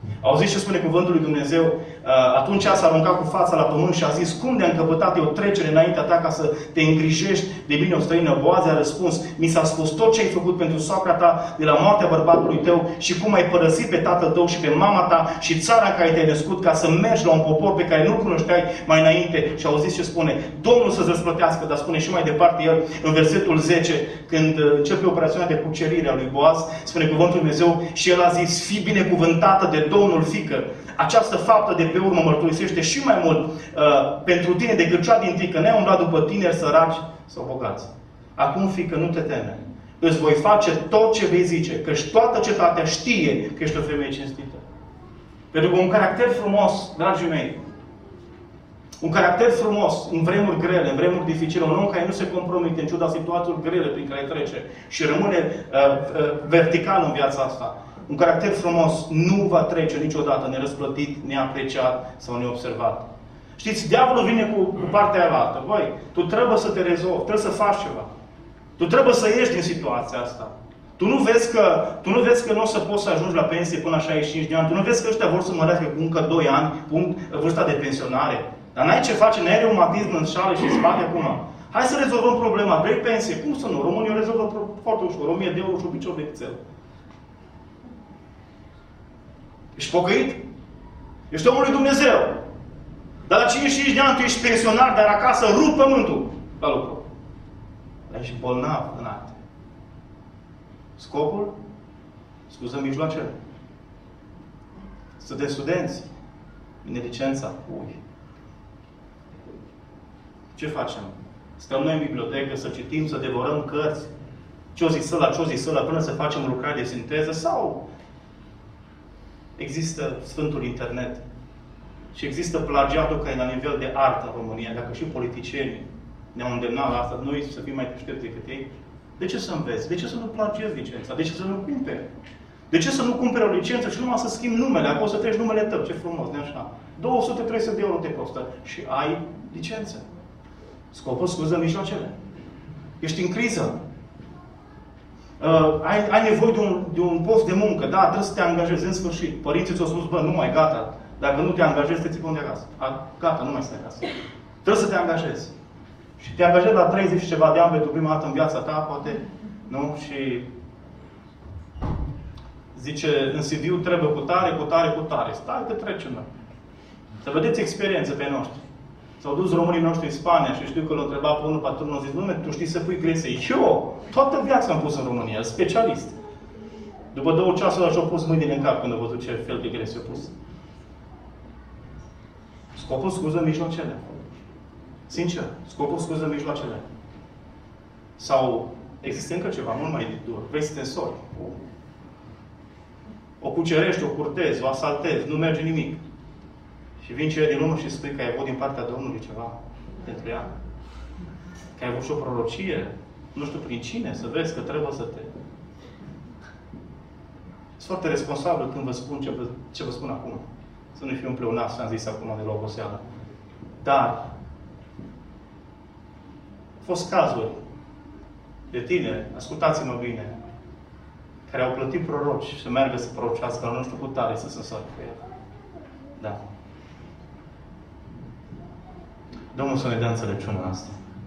Auziți ce spune cuvântul lui Dumnezeu? Atunci s-a aruncat cu fața la pământ și a zis: cum de-a încăpătat eu trecere înaintea ta ca să te îngrijești de mine o străină? Boaz a răspuns: mi s-a spus tot ce ai făcut pentru soacra ta de la moartea bărbatului tău și cum ai părăsit pe tatăl tău și pe mama ta și țara în care te-ai născut ca să mergi la un popor pe care nu-l cunoșteai mai înainte. Și auziți ce spune? Domnul să-ți răsplătească, dar spune și mai departe el în versetul 10, când începe operațiunea de cucerire a lui Boaz, spune cuvântul lui Dumnezeu: și el a zis: fii binecuvântată de Domnul, fiică. Această faptă de pe urmă mărturisește și mai mult pentru tine decât cea din tâi, că ne-ai umblat după tineri săraci sau bogați. Acum, fiică, nu te teme. Îți voi face tot ce vei zice, căci toată cetatea știe că ești o femeie cinstită. Pentru că un caracter frumos, dragii mei, un caracter frumos în vremuri grele, în vremuri dificile, un om care nu se compromite în ciuda situațiilor grele prin care trece și rămâne vertical în viața asta. Un caracter frumos nu va trece niciodată nerăsplătit, neapreciat sau neobservat. Știți, diavolul vine cu partea aia altă. Băi, tu trebuie să te rezolvi, trebuie să faci ceva. Tu trebuie să ieși din situația asta. Tu nu vezi că nu o să poți să ajungi la pensie până la 65 de ani. Tu nu vezi că ăștia vor să mărească cu încă 2 ani vârsta de pensionare. Dar n-ai ce face, n-ai reumatism în șale și în spate acum. Hai să rezolvăm problema. Vrei pensie? Cum să nu? Românii o rezolvă foarte ușor. 1000 de euro și un picior de cățel. Ești pocăit? Ești omul lui Dumnezeu. Dar la 55 de ani tu ești pensionar, dar acasă rup pământul la lucru. Dar ești bolnav în acte. Scopul? Scuză mijloacele. Sunteți studenți. Inelicența. Ui. Ce facem? Stăm noi în bibliotecă să citim, să devorăm cărți. Ce-o zis ăla, ce-o zis ăla, până să facem lucrare de sinteză? Sau există Sfântul Internet și există plagiatul care e la nivel de artă în România, dacă și politicienii ne-au îndemnat la asta, noi să fim mai deștepți decât ei. De ce să înveți? De ce să nu plagiezi licența? De ce să nu cumperi? De ce să nu cumperi o licență și numai să schimbi numele? Acolo să treci numele tău, ce frumos, de așa. 200-300 de euro te costă și ai licență. Scopul, scuză mijloacele. Ești în criză. Ai nevoie de un post de muncă. Da, trebuie să te angajezi în sfârșit. Părinții ți-au spus: bă, nu mai, gata. Dacă nu te angajezi, te ții pe unde acasă. Gata, nu mai stai acasă. Trebuie să te angajezi. Și te angajezi la 30 și ceva de ani pentru prima dată în viața ta, poate, nu? Și zice, în CV-ul trebuie cu tare, cu tare, cu tare. Stai că trecem noi. Să vedeți experiențe pe noștri. S-au dus românii noștri în Spania și știu că l-au întrebat pe unul patronul, zis: nu, tu știi să pui grese. Eu, toată viața am pus în România, specialist. După 2 ceasuri și-au pus mâinile în cap când au văzut ce fel de grese au pus. Scopul, scuză mijloacele. Sincer, scopul, scuză mijloacele. Sau există încă ceva mult mai dur. Vrei să te însori. O cucerești, o curtezi, o asaltezi, nu merge nimic. Și vin cele din urmă și spui că ai avut din partea Domnului ceva pentru ea. Că ai avut și o prorocie. Nu știu prin cine, să vezi că trebuie să te... Sunt foarte responsabil când vă spun ce vă spun acum. Să nu fiu un pleonat, am zis acum de la oboseală. Dar au fost cazuri de tineri, ascultați-mă bine, care au plătit proroci să meargă să prorocească la nu știu cu tare să se însori cu el. Da. Domnul să ne dea înțelepciunea asta.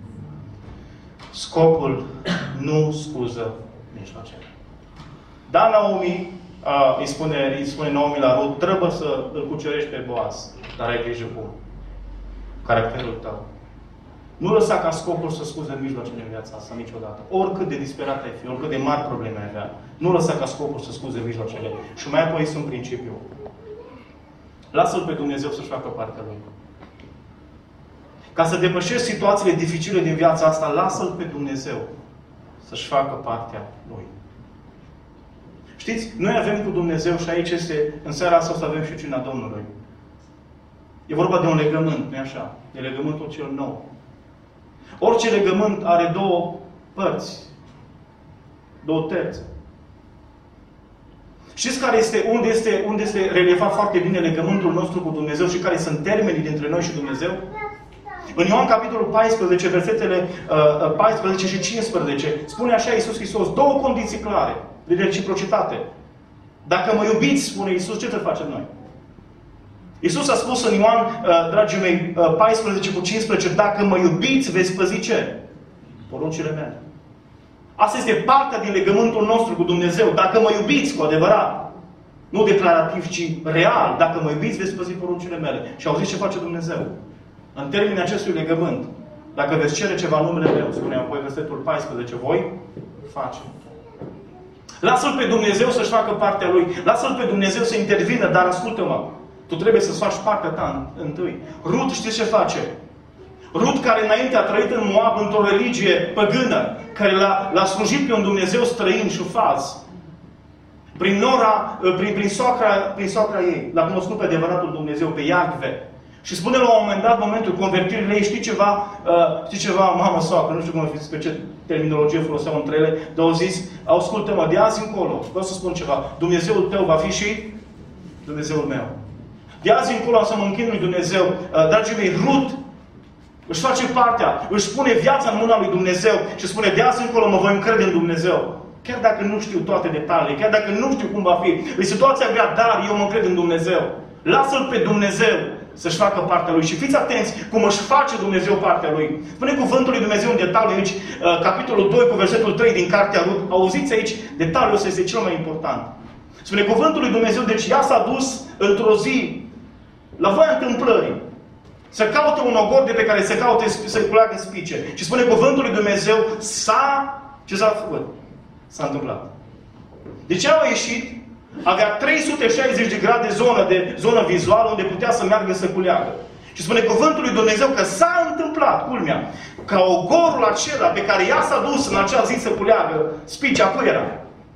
Scopul nu scuză mijloacele. Da, Naomi, îi spune Naomi la Rut: trebuie să îl cucerești pe Boaz, dar ai grijă cu caracterul tău. Nu lăsa ca scopul să scuze mijloacele în viața asta niciodată. Oricât de disperat ai fi, oricât de mari probleme ai avea, nu lăsa ca scopul să scuze mijloacele. Și mai apoi este un principiu. Lasă-L pe Dumnezeu să-și facă partea Lui. Ca să depășești situațiile dificile din viața asta, lasă-L pe Dumnezeu să-și facă partea Lui. Știți, noi avem cu Dumnezeu și aici este, în seara asta o să avem și cina Domnului. E vorba de un legământ, nu-i așa? De legământul cel nou. Orice legământ are 2 părți. 2 terțe. Știți care este, unde este relevat foarte bine legământul nostru cu Dumnezeu și care sunt termenii dintre noi și Dumnezeu? În Ioan capitolul 14, versetele 14 și 15, spune așa Iisus Hristos: 2 condiții clare de reciprocitate. Dacă mă iubiți, spune Iisus, ce trebuie facem noi? Iisus a spus în Ioan, dragii mei, 14:15, dacă mă iubiți, veți păzi ce? Poruncile mele. Asta este partea din legământul nostru cu Dumnezeu. Dacă mă iubiți cu adevărat, nu declarativ, ci real, dacă mă iubiți, veți păzi poruncile mele. Și auziți ce face Dumnezeu? În termenii acestui legământ, dacă veți cere ceva în numele meu, spune apoi versetul 14, voi face. Lasă-L pe Dumnezeu să-și facă partea Lui. Lasă-L pe Dumnezeu să intervină, dar ascultă-mă. Tu trebuie să-ți faci partea ta întâi. Rut, știți ce face? Rut, care înainte a trăit în Moab, într-o religie păgână, care l-a slujit pe un Dumnezeu străin și fals. Prin soacra ei, l-a cunoscut pe adevăratul Dumnezeu, pe Iahve. Și spune la un moment dat, momentul convertirii ei, știi ceva, mamă, soacră, nu știu cum pe ce terminologie foloseau între ele, dar au zis, ascultă-mă, de azi încolo, vreau să spun ceva, Dumnezeul tău va fi și Dumnezeul meu. De azi încolo am să mă închin lui Dumnezeu. Dragii mei, Rut își face partea, își pune viața în mâna lui Dumnezeu și spune, de azi încolo mă voi încrede în Dumnezeu. Chiar dacă nu știu toate detaliile, chiar dacă nu știu cum va fi, e situația grea, dar eu mă încred în Dumnezeu. Lasă-L pe Dumnezeu să-și facă partea Lui. Și fiți atenți cum își face Dumnezeu partea Lui. Spune cuvântul lui Dumnezeu în detaliu aici, capitolul 2 cu versetul 3 din cartea Rut. Auziți aici, detaliul ăsta este cel mai important. Spune cuvântul lui Dumnezeu, deci ea s-a dus într-o zi, la voia întâmplării, să caute un ogor de pe care să culeagă spice. Și spune cuvântul lui Dumnezeu, ce s-a făcut? S-a întâmplat. Deci ea a ieșit, avea 360 de grade zonă vizuală unde putea să meargă să culeagă. Și spune cuvântul lui Dumnezeu că s-a întâmplat, culmea, ca ogorul acela pe care ea s-a dus în acea zi să culeagă spicea, cui era?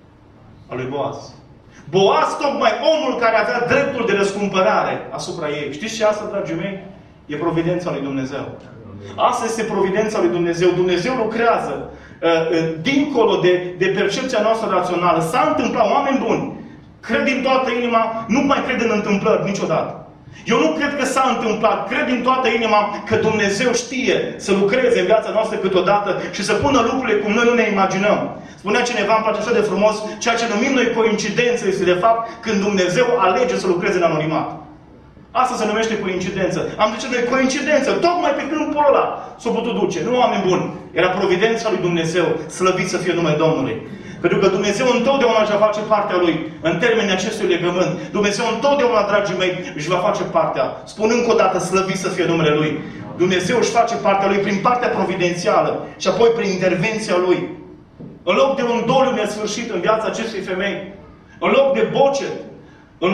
A lui Boaz. Boaz, tocmai omul care avea dreptul de răscumpărare asupra ei. Știți ce asta, dragii mei? E providența lui Dumnezeu. Asta este providența lui Dumnezeu. Dumnezeu lucrează dincolo de percepția noastră rațională. S-a întâmplat, oameni buni. Cred din toată inima, nu mai cred în întâmplări niciodată. Eu nu cred că s-a întâmplat. Cred din toată inima că Dumnezeu știe să lucreze în viața noastră câteodată și să pună lucrurile cum noi nu ne imaginăm. Spunea cineva, îmi place așa de frumos, ceea ce numim noi coincidență este de fapt când Dumnezeu alege să lucreze în anonimat. Asta se numește coincidență. Am zis noi coincidență, tocmai pe câmpul ăla s-o putut duce. Nu, oameni buni. Era providența lui Dumnezeu, slăvit să fie numele Domnului. Pentru că Dumnezeu întotdeauna își va face partea Lui în termenii acestui legământ. Dumnezeu întotdeauna, dragii mei, își va face partea. Spun încă o dată, slăvit să fie numele Lui. Dumnezeu își face partea Lui prin partea providențială și apoi prin intervenția Lui. În loc de un doliu nesfârșit în viața acestei femei, în loc de bocet, în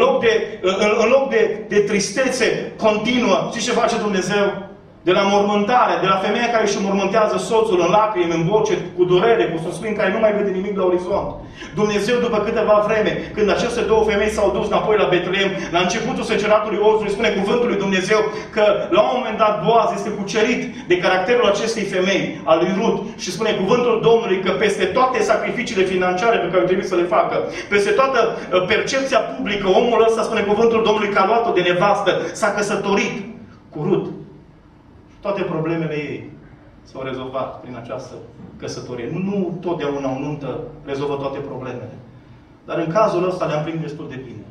loc de tristețe continuă, știți ce face Dumnezeu? De la mormântare, de la femeia care își mormântează soțul în lacrimi, în bocet, cu durere, cu suspin, care nu mai vede nimic la orizont. Dumnezeu, după câteva vreme, când aceste două femei s-au dus înapoi la Betleem, la începutul seceratului ozului, spune cuvântul lui Dumnezeu că la un moment dat Boaz este cucerit de caracterul acestei femei, al lui Rut, și spune cuvântul Domnului că peste toate sacrificiile financiare pe care trebuie să le facă, peste toată percepția publică, omul ăsta, spune cuvântul Domnului, că a luat-o de nevastă, s-a căsătorit cu Rut. Toate problemele ei s-au rezolvat prin această căsătorie. Nu totdeauna o nuntă rezolvă toate problemele. Dar în cazul ăsta le-am prins destul de bine.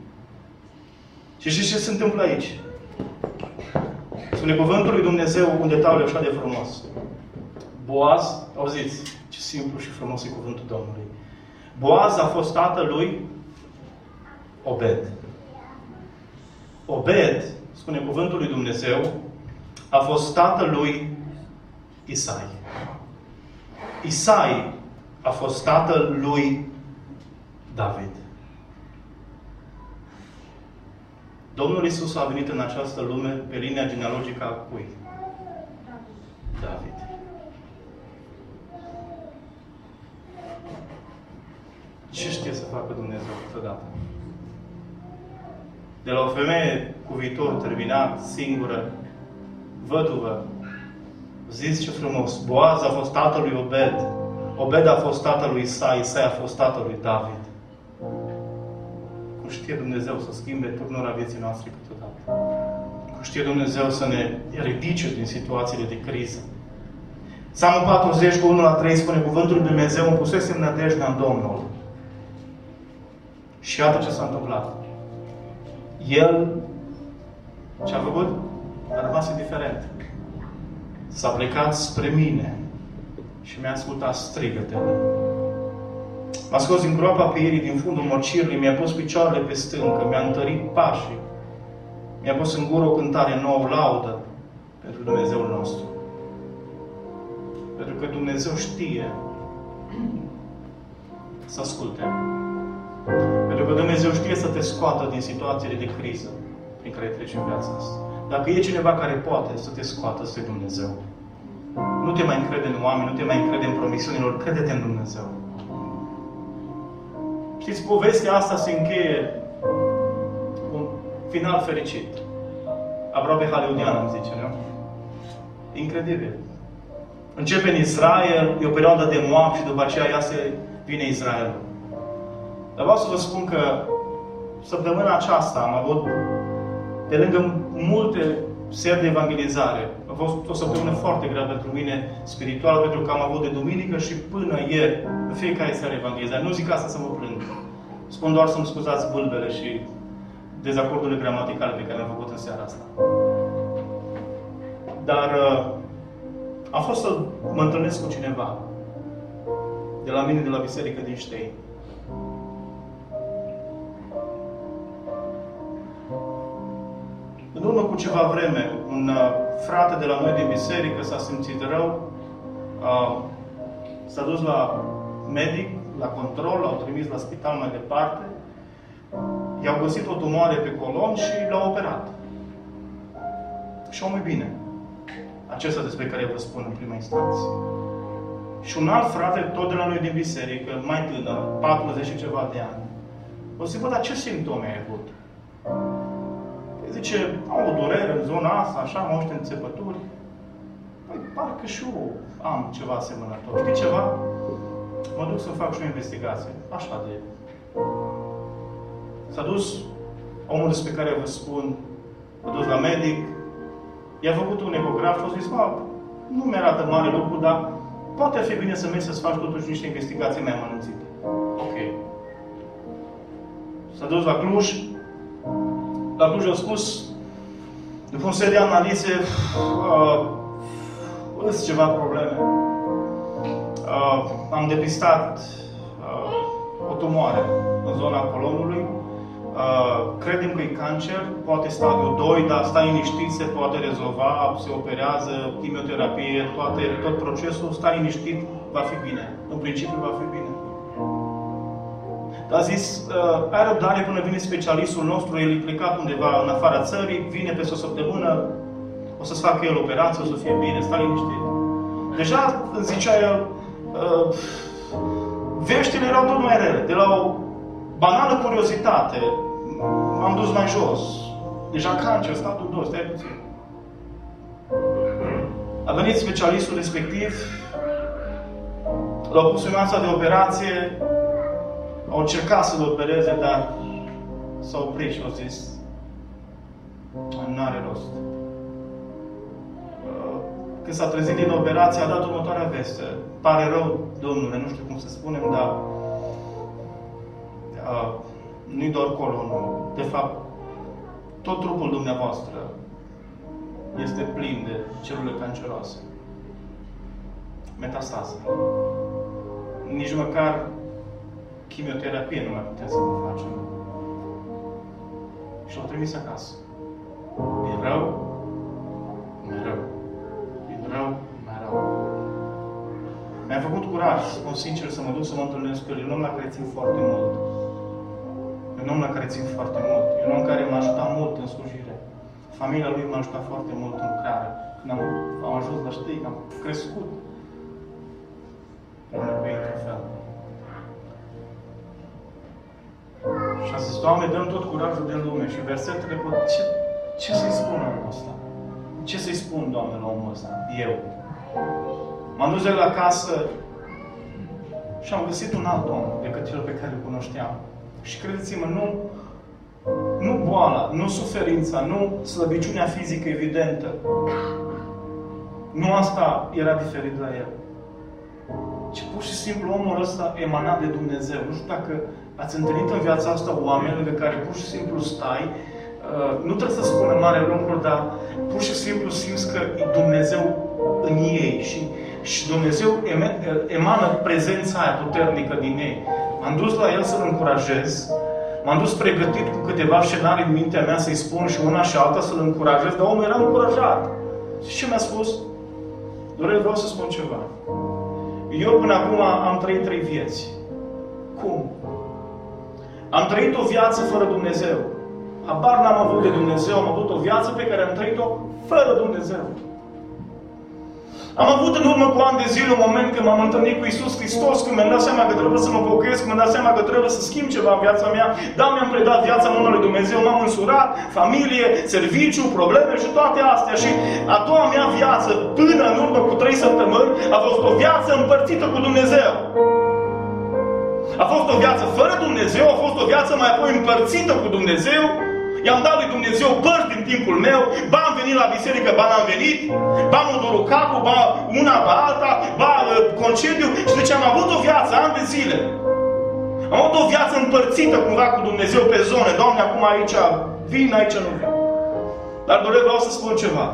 Și știți ce se întâmplă aici? Spune cuvântul lui Dumnezeu un detaliu așa de frumos. Boaz, auziți, ce simplu și frumos e cuvântul Domnului. Boaz a fost tatăl lui Obed. Obed, spune cuvântul lui Dumnezeu, a fost tatăl lui Isai. Isai a fost tatăl lui David. Domnul Iisus a venit în această lume pe linia genealogică a cui? David. Ce știe să facă Dumnezeu câteodată? De la o femeie cu viitor terminat, singură, văduvă, zici ce frumos, Boaz a fost tatăl lui Obed, Obed a fost tatăl lui Isai, Isai a fost tatăl lui David. Cum știe Dumnezeu să schimbe turnura vieții noastre câteodată. Cum știe Dumnezeu să ne ridice din situațiile de criză. Psalmul 40, cu 1-3, spune cuvântul lui Dumnezeu, îmi pusesem nădejdea în Domnul. Și iată ce s-a întâmplat. El, ce a făcut? A rămas indiferent. S-a plecat spre mine și mi-a ascultat strigătele. M-a scos din groapa pieirii, din fundul mocirului, mi-a pus picioarele pe stâncă, mi-a întărit pașii, mi-a pus în gură o cântare nouă, laudă pentru Dumnezeul nostru. Pentru că Dumnezeu știe să asculte. Pentru că Dumnezeu știe să te scoată din situațiile de criză prin care treci în viața asta. Dacă e cineva care poate să te scoată, este Dumnezeu. Nu te mai încrede în oameni, nu te mai încrede în promisiunilor, crede-te în Dumnezeu. Știți, povestea asta se încheie cu un final fericit. Aproape hollywoodian, îmi zice, nu? Incredibil. Începe în Israel, e o perioadă de Moab și după aceea vine Israel. Dar vreau să vă spun că săptămâna aceasta am avut, pe lângă multe seri de evangelizare, a fost o săptămână foarte grea pentru mine spirituală, pentru că am avut de duminică și până ieri, în fiecare seară evangelizare. Nu zic asta să mă plâng. Spun doar să-mi scuzați bâlbele și dezacordurile gramaticale pe care le-am făcut în seara asta. Dar am fost să mă întâlnesc cu cineva de la mine, de la biserică din Ștei. În urmă cu ceva vreme, un frate de la noi din biserică s-a simțit rău, s-a dus la medic, la control, l-au trimis la spital mai departe, i-au găsit o tumoare pe colon și l-au operat. Și omul e bine. Acesta despre care vă spun în prima instanță. Și un alt frate, tot de la noi din biserică, mai tânăr, 40 și ceva de ani, o să-i văd, dar ce simptome ai avut? Zice, am o durere în zona asta, așa, am niște înțepături. Păi, parcă și eu am ceva asemănător. Știi ceva? Mă duc să fac și o investigație. Așa de... S-a dus omul despre care vă spun, s-a dus la medic, i-a făcut un ecograf și a zis, nu mi-arată mare lucru, dar poate fi bine să mergi să-ți faci totuși niște investigații mai amănunțite. Ok. S-a dus la Cluj. La Cluj au spus, după un set de analize, sunt ceva probleme. Am depistat o tumoare în zona colonului. Credem că e cancer, poate stadiul 2, dar stai liniștit, se poate rezolva, se operează, chimioterapie, tot procesul, stai liniștit, va fi bine. În principiu va fi bine. Dar a zis, ai răbdare până vine specialistul nostru, el e plecat undeva în afara țării, vine peste o săptămână, o să-ți facă el operație, o să fie bine, stai liniștit. Deja îmi zicea el, veștile erau tot mai rele. De la o banală curiozitate, m-am dus mai jos. Deja cancer, stadiul 2, stai puțin. A venit specialistul respectiv, l-au pus în masa de operație, au încercat să-l opereze, dar s-au oprit și au zis, n-are rost. Când s-a trezit din operație, a dat următoarea veste. Pare rău, domnule, nu știu cum să spunem, dar nu-i doar colonul. De fapt, tot trupul dumneavoastră este plin de celule canceroase. Metastază. Nici măcar chimioterapie nu mai putem să vă facem. Și l-au trimis acasă. E rău? Mai rău. E rău? Mai rău. Mi-a făcut curaj, spun sincer, să mă duc să mă întâlnesc cu el. E un om la care țin foarte mult. E un om la care țin foarte mult. E un om care m-a ajutat mult în slujire. Familia lui m-a ajutat foarte mult în lucrare. Când am ajuns la Ștei, am crescut. Rămâne cu ei într-un fel. Și a zis, Doamne, dăm tot curajul din lume. Și versetele, ce să-i spun omul ăsta? Ce să-i spun, Doamne, la omul ăsta? Eu. M-am dus de la casă și am găsit un alt om decât cel pe care îl cunoșteam. Și credeți-mă, nu boala, nu suferința, nu slăbiciunea fizică evidentă. Nu asta era diferit la el. Ci pur și simplu omul ăsta emana de Dumnezeu. Nu știu dacă Ați întâlnit în viața asta oameni lângă care pur și simplu stai, nu trebuie să spună mare lucru, dar pur și simplu simți că e Dumnezeu în ei și Dumnezeu emană prezența aia puternică din ei. M-am dus la el să-l încurajez, m-am dus pregătit cu câteva scenarii în mintea mea să-i spun și una și alta să-l încurajez, dar omul era încurajat. Și ce mi-a spus? Dorel, vreau să spun ceva. Eu până acum am trăit 3 vieți. Cum? Am trăit o viață fără Dumnezeu. Habar n-am avut de Dumnezeu, am avut o viață pe care am trăit-o fără Dumnezeu. Am avut în urmă cu ani de zile un moment când m-am întâlnit cu Iisus Hristos, când mi-am dat seama că trebuie să mă pocăiesc, când mi-am dat seama că trebuie să schimb ceva în viața mea. Da, mi-am predat viața în mâna lui Dumnezeu, m-am însurat, familie, serviciu, probleme și toate astea. Și a doua mea viață, până în urmă cu 3 săptămâni, a fost o viață împărțită cu Dumnezeu. A fost o viață fără Dumnezeu, a fost o viață mai apoi împărțită cu Dumnezeu. I-am dat lui Dumnezeu părți din timpul meu, ba am venit la biserică, ba n-am venit, ba m-am durut capul, ba una, ba alta, ba concediu. Și deci am avut o viață, ani de zile. Am avut o viață împărțită cumva cu Dumnezeu pe zone. Doamne, acum aici vin, aici nu vin. Dar vreau să spun ceva.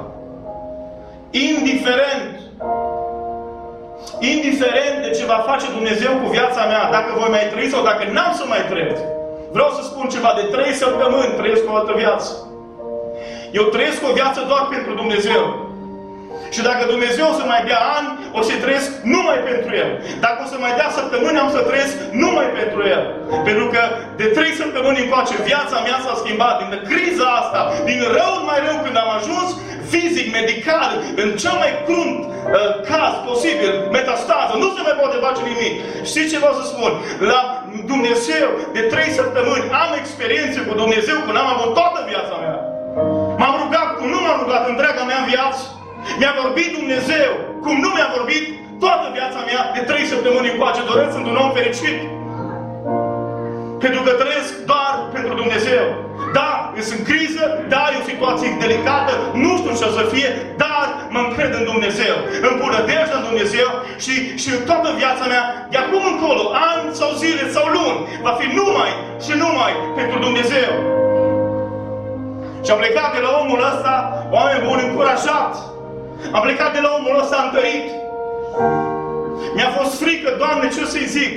Indiferent de ce va face Dumnezeu cu viața mea, dacă voi mai trăi sau dacă n-am să mai trăiesc, vreau să spun ceva, de 3 săptămâni trăiesc o altă viață. Eu trăiesc o viață doar pentru Dumnezeu. Și dacă Dumnezeu o să mai dea ani, o să trăiesc numai pentru El. Dacă o să mai dea săptămâni, am să trăiesc numai pentru El. Pentru că de 3 săptămâni încoace viața mea s-a schimbat. Din criza asta, din rău mai rău, când am ajuns fizic, medical, în cel mai crunt caz posibil, metastază, nu se mai poate face nimic. Știți ce vreau să spun? La Dumnezeu, de 3 săptămâni, am experiențe cu Dumnezeu, când am avut toată viața mea. M-am rugat cum nu m-am rugat întreaga mea viață. Mi-a vorbit Dumnezeu cum nu mi-a vorbit toată viața mea de 3 săptămâni încoace. Doresc, sunt un om fericit. Pentru că trăiesc doar pentru Dumnezeu. Da, sunt în criză, da, e o situație delicată, nu știu ce o să fie, dar mă încred în Dumnezeu. Îmi pun nădejdea în Dumnezeu și toată viața mea, de acum încolo, ani sau zile sau luni, va fi numai și numai pentru Dumnezeu. Și am plecat de la omul ăsta, oameni buni, încurajat. Am plecat de la omul ăsta întărit. Mi-a fost frică, Doamne, ce o să-i zic?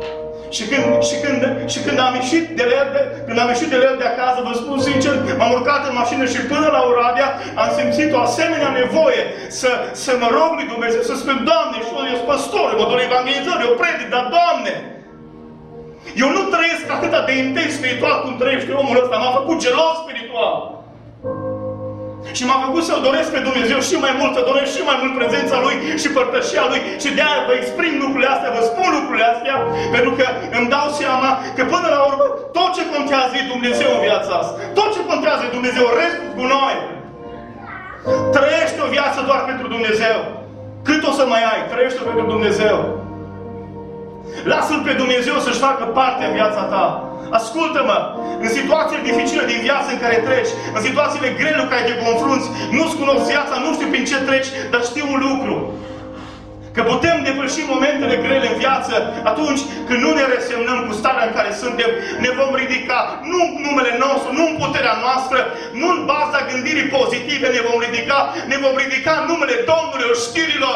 Și când am ieșit de la el de acasă, vă spun sincer, m-am urcat în mașină și până la Oradea am simțit o asemenea nevoie să mă rog lui Dumnezeu, să spun, Doamne, și eu sunt păstor, mă doar evangelizări, eu predic, dar Doamne, eu nu trăiesc atât de intens spiritual cum trăiește omul ăsta, m-a făcut gelos spiritual. Și m-a făcut să-L doresc pe Dumnezeu și mai mult, să doresc și mai mult prezența Lui și părtășia Lui. Și de-aia vă exprim lucrurile astea, vă spun lucrurile astea, pentru că îmi dau seama că până la urmă, tot ce contează e Dumnezeu în viața asta. Tot ce contează e Dumnezeu, restul cu noi. Trăiește o viață doar pentru Dumnezeu. Cât o să mai ai, trăiește-o pentru Dumnezeu. Lasă-L pe Dumnezeu să-și facă parte în viața ta. Ascultă-mă, în situațiile dificile din viață în care treci, în situațiile grele cu care te confrunți, nu-ți cunosc viața, nu știu prin ce treci, dar știu un lucru. Că putem depăși momentele grele în viață atunci când nu ne resemnăm cu starea în care suntem, ne vom ridica, nu în numele nostru, nu în puterea noastră, nu în baza gândirii pozitive ne vom ridica în numele Domnului oștirilor.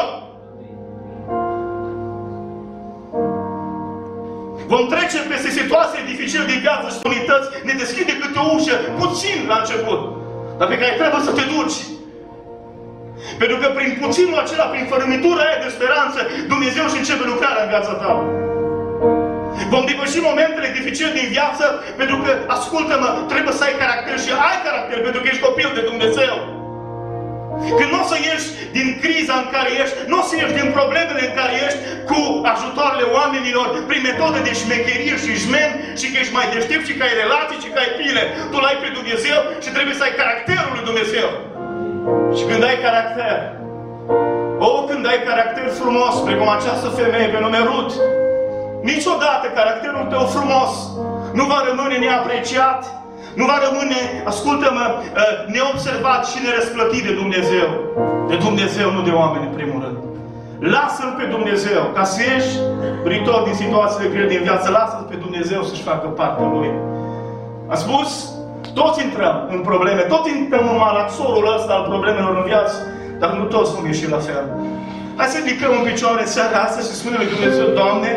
Vom trece peste situații dificile din viață și unități, ne deschide câte o ușă, puțin la început, dar pe care trebuie să te duci. Pentru că prin puținul acela, prin fărâmitura aia de speranță, Dumnezeu își începe lucrarea în viața ta. Vom depăși momentele dificile din viață, pentru că, ascultă-mă, trebuie să ai caracter și ai caracter, pentru că ești copil de Dumnezeu. Când nu o să ieși din criza în care ești, nu o să ieși din problemele în care ești cu ajutoarele oamenilor, prin metode de șmecherie și jmen, și că ești mai deștept și că ai relații și că ai pile. Tu l-ai pe Dumnezeu și trebuie să ai caracterul lui Dumnezeu. Și când ai caracter, când ai caracter frumos, precum această femeie pe nume Rut, niciodată caracterul tău frumos nu va rămâne neapreciat, nu va rămâne, ascultă-mă, neobservat și nerăsplătit de Dumnezeu. De Dumnezeu, nu de oameni în primul rând. Lasă-L pe Dumnezeu. Ca să ieși pritor din situațiile grele din viață, lasă-L pe Dumnezeu să-și facă partea Lui. Am spus, toți intrăm în probleme, toți intrăm în malaxorul ăsta al problemelor în viață, dar nu toți vom ieși la fel. Hai să ridicăm în picioare seara asta și spunem lui Dumnezeu, Doamne,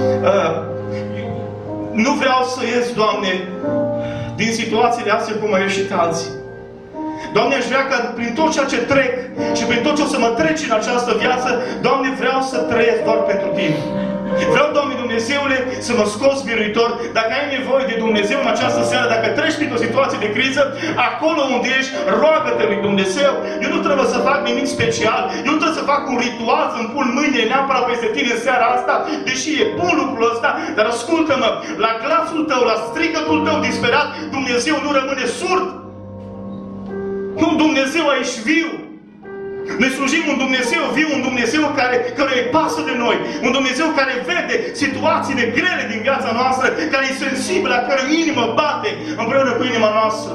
nu vreau să ies, Doamne, din situațiile astea cum au ieșit alții. Doamne, aș vrea ca prin tot ceea ce trec și prin tot ce o să mă treci în această viață, Doamne, vreau să trăiesc doar pentru Tine. Vreau, Doamne Dumnezeule, să mă scoți biruitor. Dacă ai nevoie de Dumnezeu în această seară, dacă treci printr-o situație de criză, acolo unde ești, roagă-te lui Dumnezeu. Eu nu trebuie să fac nimic special. Eu nu trebuie să fac un ritual, să-mi pun mâinile neapărat peste tine în seara asta, deși e bun lucrul ăsta, dar ascultă-mă, la glasul tău, la strigătul tău disperat, Dumnezeu nu rămâne surd. Un Dumnezeu aici viu. Noi slujim un Dumnezeu viu, un Dumnezeu care îi pasă de noi, un Dumnezeu care vede situațiile grele din viața noastră, care e sensibil, la care inimă bate împreună cu inima noastră.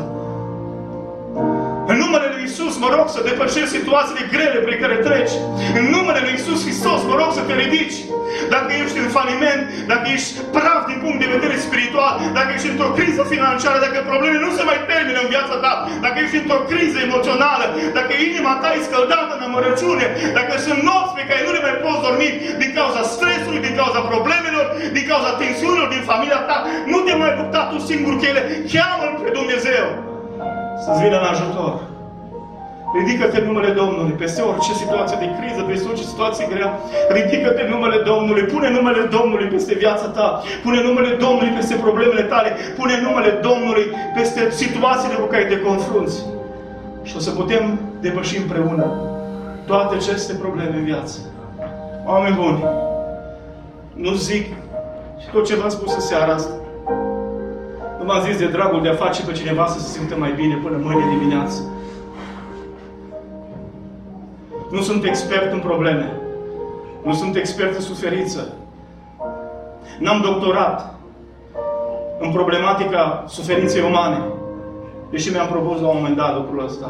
În numele Lui Iisus, mă rog să depășești situațiile grele prin care treci. În numele Lui Iisus Hristos, mă rog să te ridici. Dacă ești în faliment, dacă ești praf din punct de vedere spiritual, dacă ești într-o criză financiară, dacă problemele nu se mai termină în viața ta, dacă ești într-o criză emoțională, dacă inima ta e scăldată în amărăciune, dacă sunt nopți pe care nu le mai poți dormi din cauza stresului, din cauza problemelor, din cauza tensiunilor din familia ta, nu te mai lupta tu singur cu ele, cheamă-L pe Dumnezeu să-ți vină în ajutor. Ridică-te în numele Domnului peste orice situație de criză, peste orice situație grea. Ridică-te în numele Domnului. Pune numele Domnului peste viața ta. Pune numele Domnului peste problemele tale. Pune numele Domnului peste situațiile cu care te confrunți. Și o să putem depăși împreună toate aceste probleme în viață. Oameni buni, nu zic și tot ce v-am spus în seara asta. Nu v-am zis de dragul de a face pe cineva să se simtă mai bine până mâine dimineață. Nu sunt expert în probleme. Nu sunt expert în suferință. N-am doctorat în problematica suferinței umane. Deși mi-am propus la un moment dat lucrul ăsta.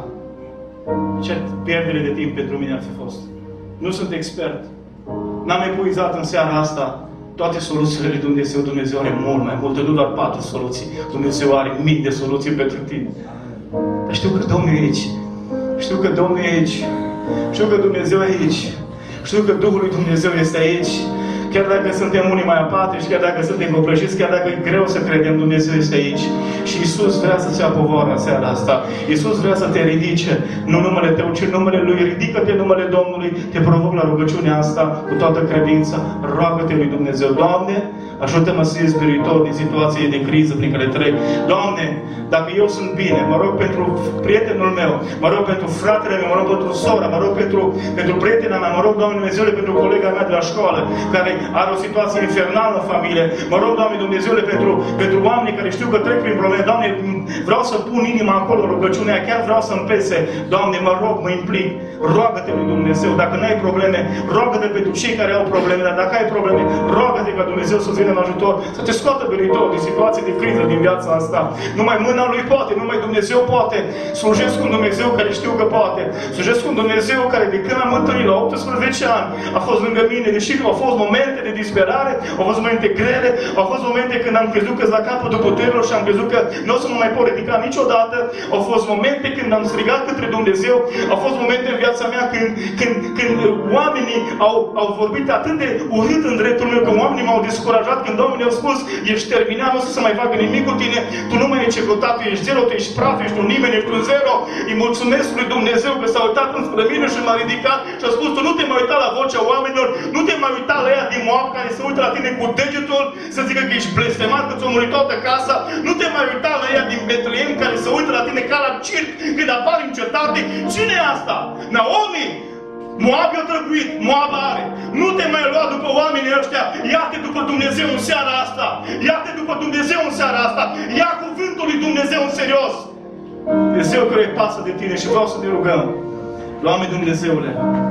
Ce pierdere de timp pentru mine ar fi fost. Nu sunt expert. N-am epuizat în seara asta toate soluțiile lui Dumnezeu. Dumnezeu are mult mai multe, nu doar 4 soluții. Dumnezeu are mii de soluții pentru tine. Dar știu că Domnul e aici. Știu că Domnul e aici. Știu că Dumnezeu e aici. Știu că Duhul lui Dumnezeu este aici. Chiar dacă suntem unii mai apatrici, chiar dacă suntem copleșiți, chiar dacă e greu să credem, Dumnezeu este aici. Și Iisus vrea să-ți ia povară în seara asta. Iisus vrea să te ridice. Nu numele tău, ci numele Lui. Ridică-te în numele Domnului. Te provoc la rugăciunea asta cu toată credința. Roagă-te lui Dumnezeu. Doamne, ajută-mă să ies biruitor din situații de criză prin care trec. Doamne, dacă eu sunt bine, mă rog pentru prietenul meu, mă rog pentru fratele meu, mă rog pentru sora, mă rog pentru prietena mea, mă rog, Doamne Dumnezeule, pentru colega mea de la școală, care are o situație infernală în familie. Mă rog, Doamne Dumnezeule, pentru oamenii care știu că trec prin probleme. Doamne, vreau să pun inima acolo în rugăciunea, chiar vreau să-mi pese. Doamne, mă rog, mă implic. Roagă-te lui Dumnezeu. Dacă nu ai probleme, roagă-te pentru cei care au probleme. Dar dacă ai probleme, roagă-te ca Dumnezeu să-ți vină în ajutor, să te scoată biruitor din situații de criză din viața asta. Numai mâna Lui poate, numai Dumnezeu poate. Slujesc un Dumnezeu care știu că poate. Slujesc un Dumnezeu care de când am întâlnit la 18 ani a fost lângă mine, deși au fost momente de disperare, au fost momente grele, au fost momente când am crezut că la capătul puterilor și am crezut că nu o să mă mai pot ridica niciodată. Au fost momente când am strigat către Dumnezeu, au fost momente în viața mea când oamenii au vorbit atât de urât în dreptul meu, că oamenii m-au descurajat, când oamenii au spus, ești terminat, nu o să se mai facă nimic cu tine, tu nu mai ești executat, tu ești zero, tu ești praf, ești un nimeni, ești un zero. Îi mulțumesc lui Dumnezeu că s-a uitat înspre mine și m-a ridicat și a spus, tu nu te mai uita la vocea oamenilor, nu te mai uita la ea din Moab care se uită la tine cu degetul să zică că ești blestemat, că ți-a murit toată casa, nu te mai uita la ea din Betlehem care se uită la tine ca la circ când apari în cetate. Cine e asta? Naomi! Moab i-a trăguit, Moab are. Nu te mai lua după oamenii ăștia, ia-te după Dumnezeu în seara asta. Ia-te după Dumnezeu în seara asta. Ia cuvântul lui Dumnezeu în serios. Dumnezeu care îi pasă de tine și vreau să te rugăm. Doamne Dumnezeule,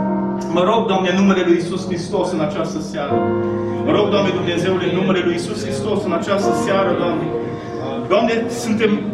mă rog, Doamne, în numele Lui Iisus Hristos în această seară. Mă rog, Doamne Dumnezeule, în numele Lui Iisus Hristos în această seară, Doamne. Doamne, suntem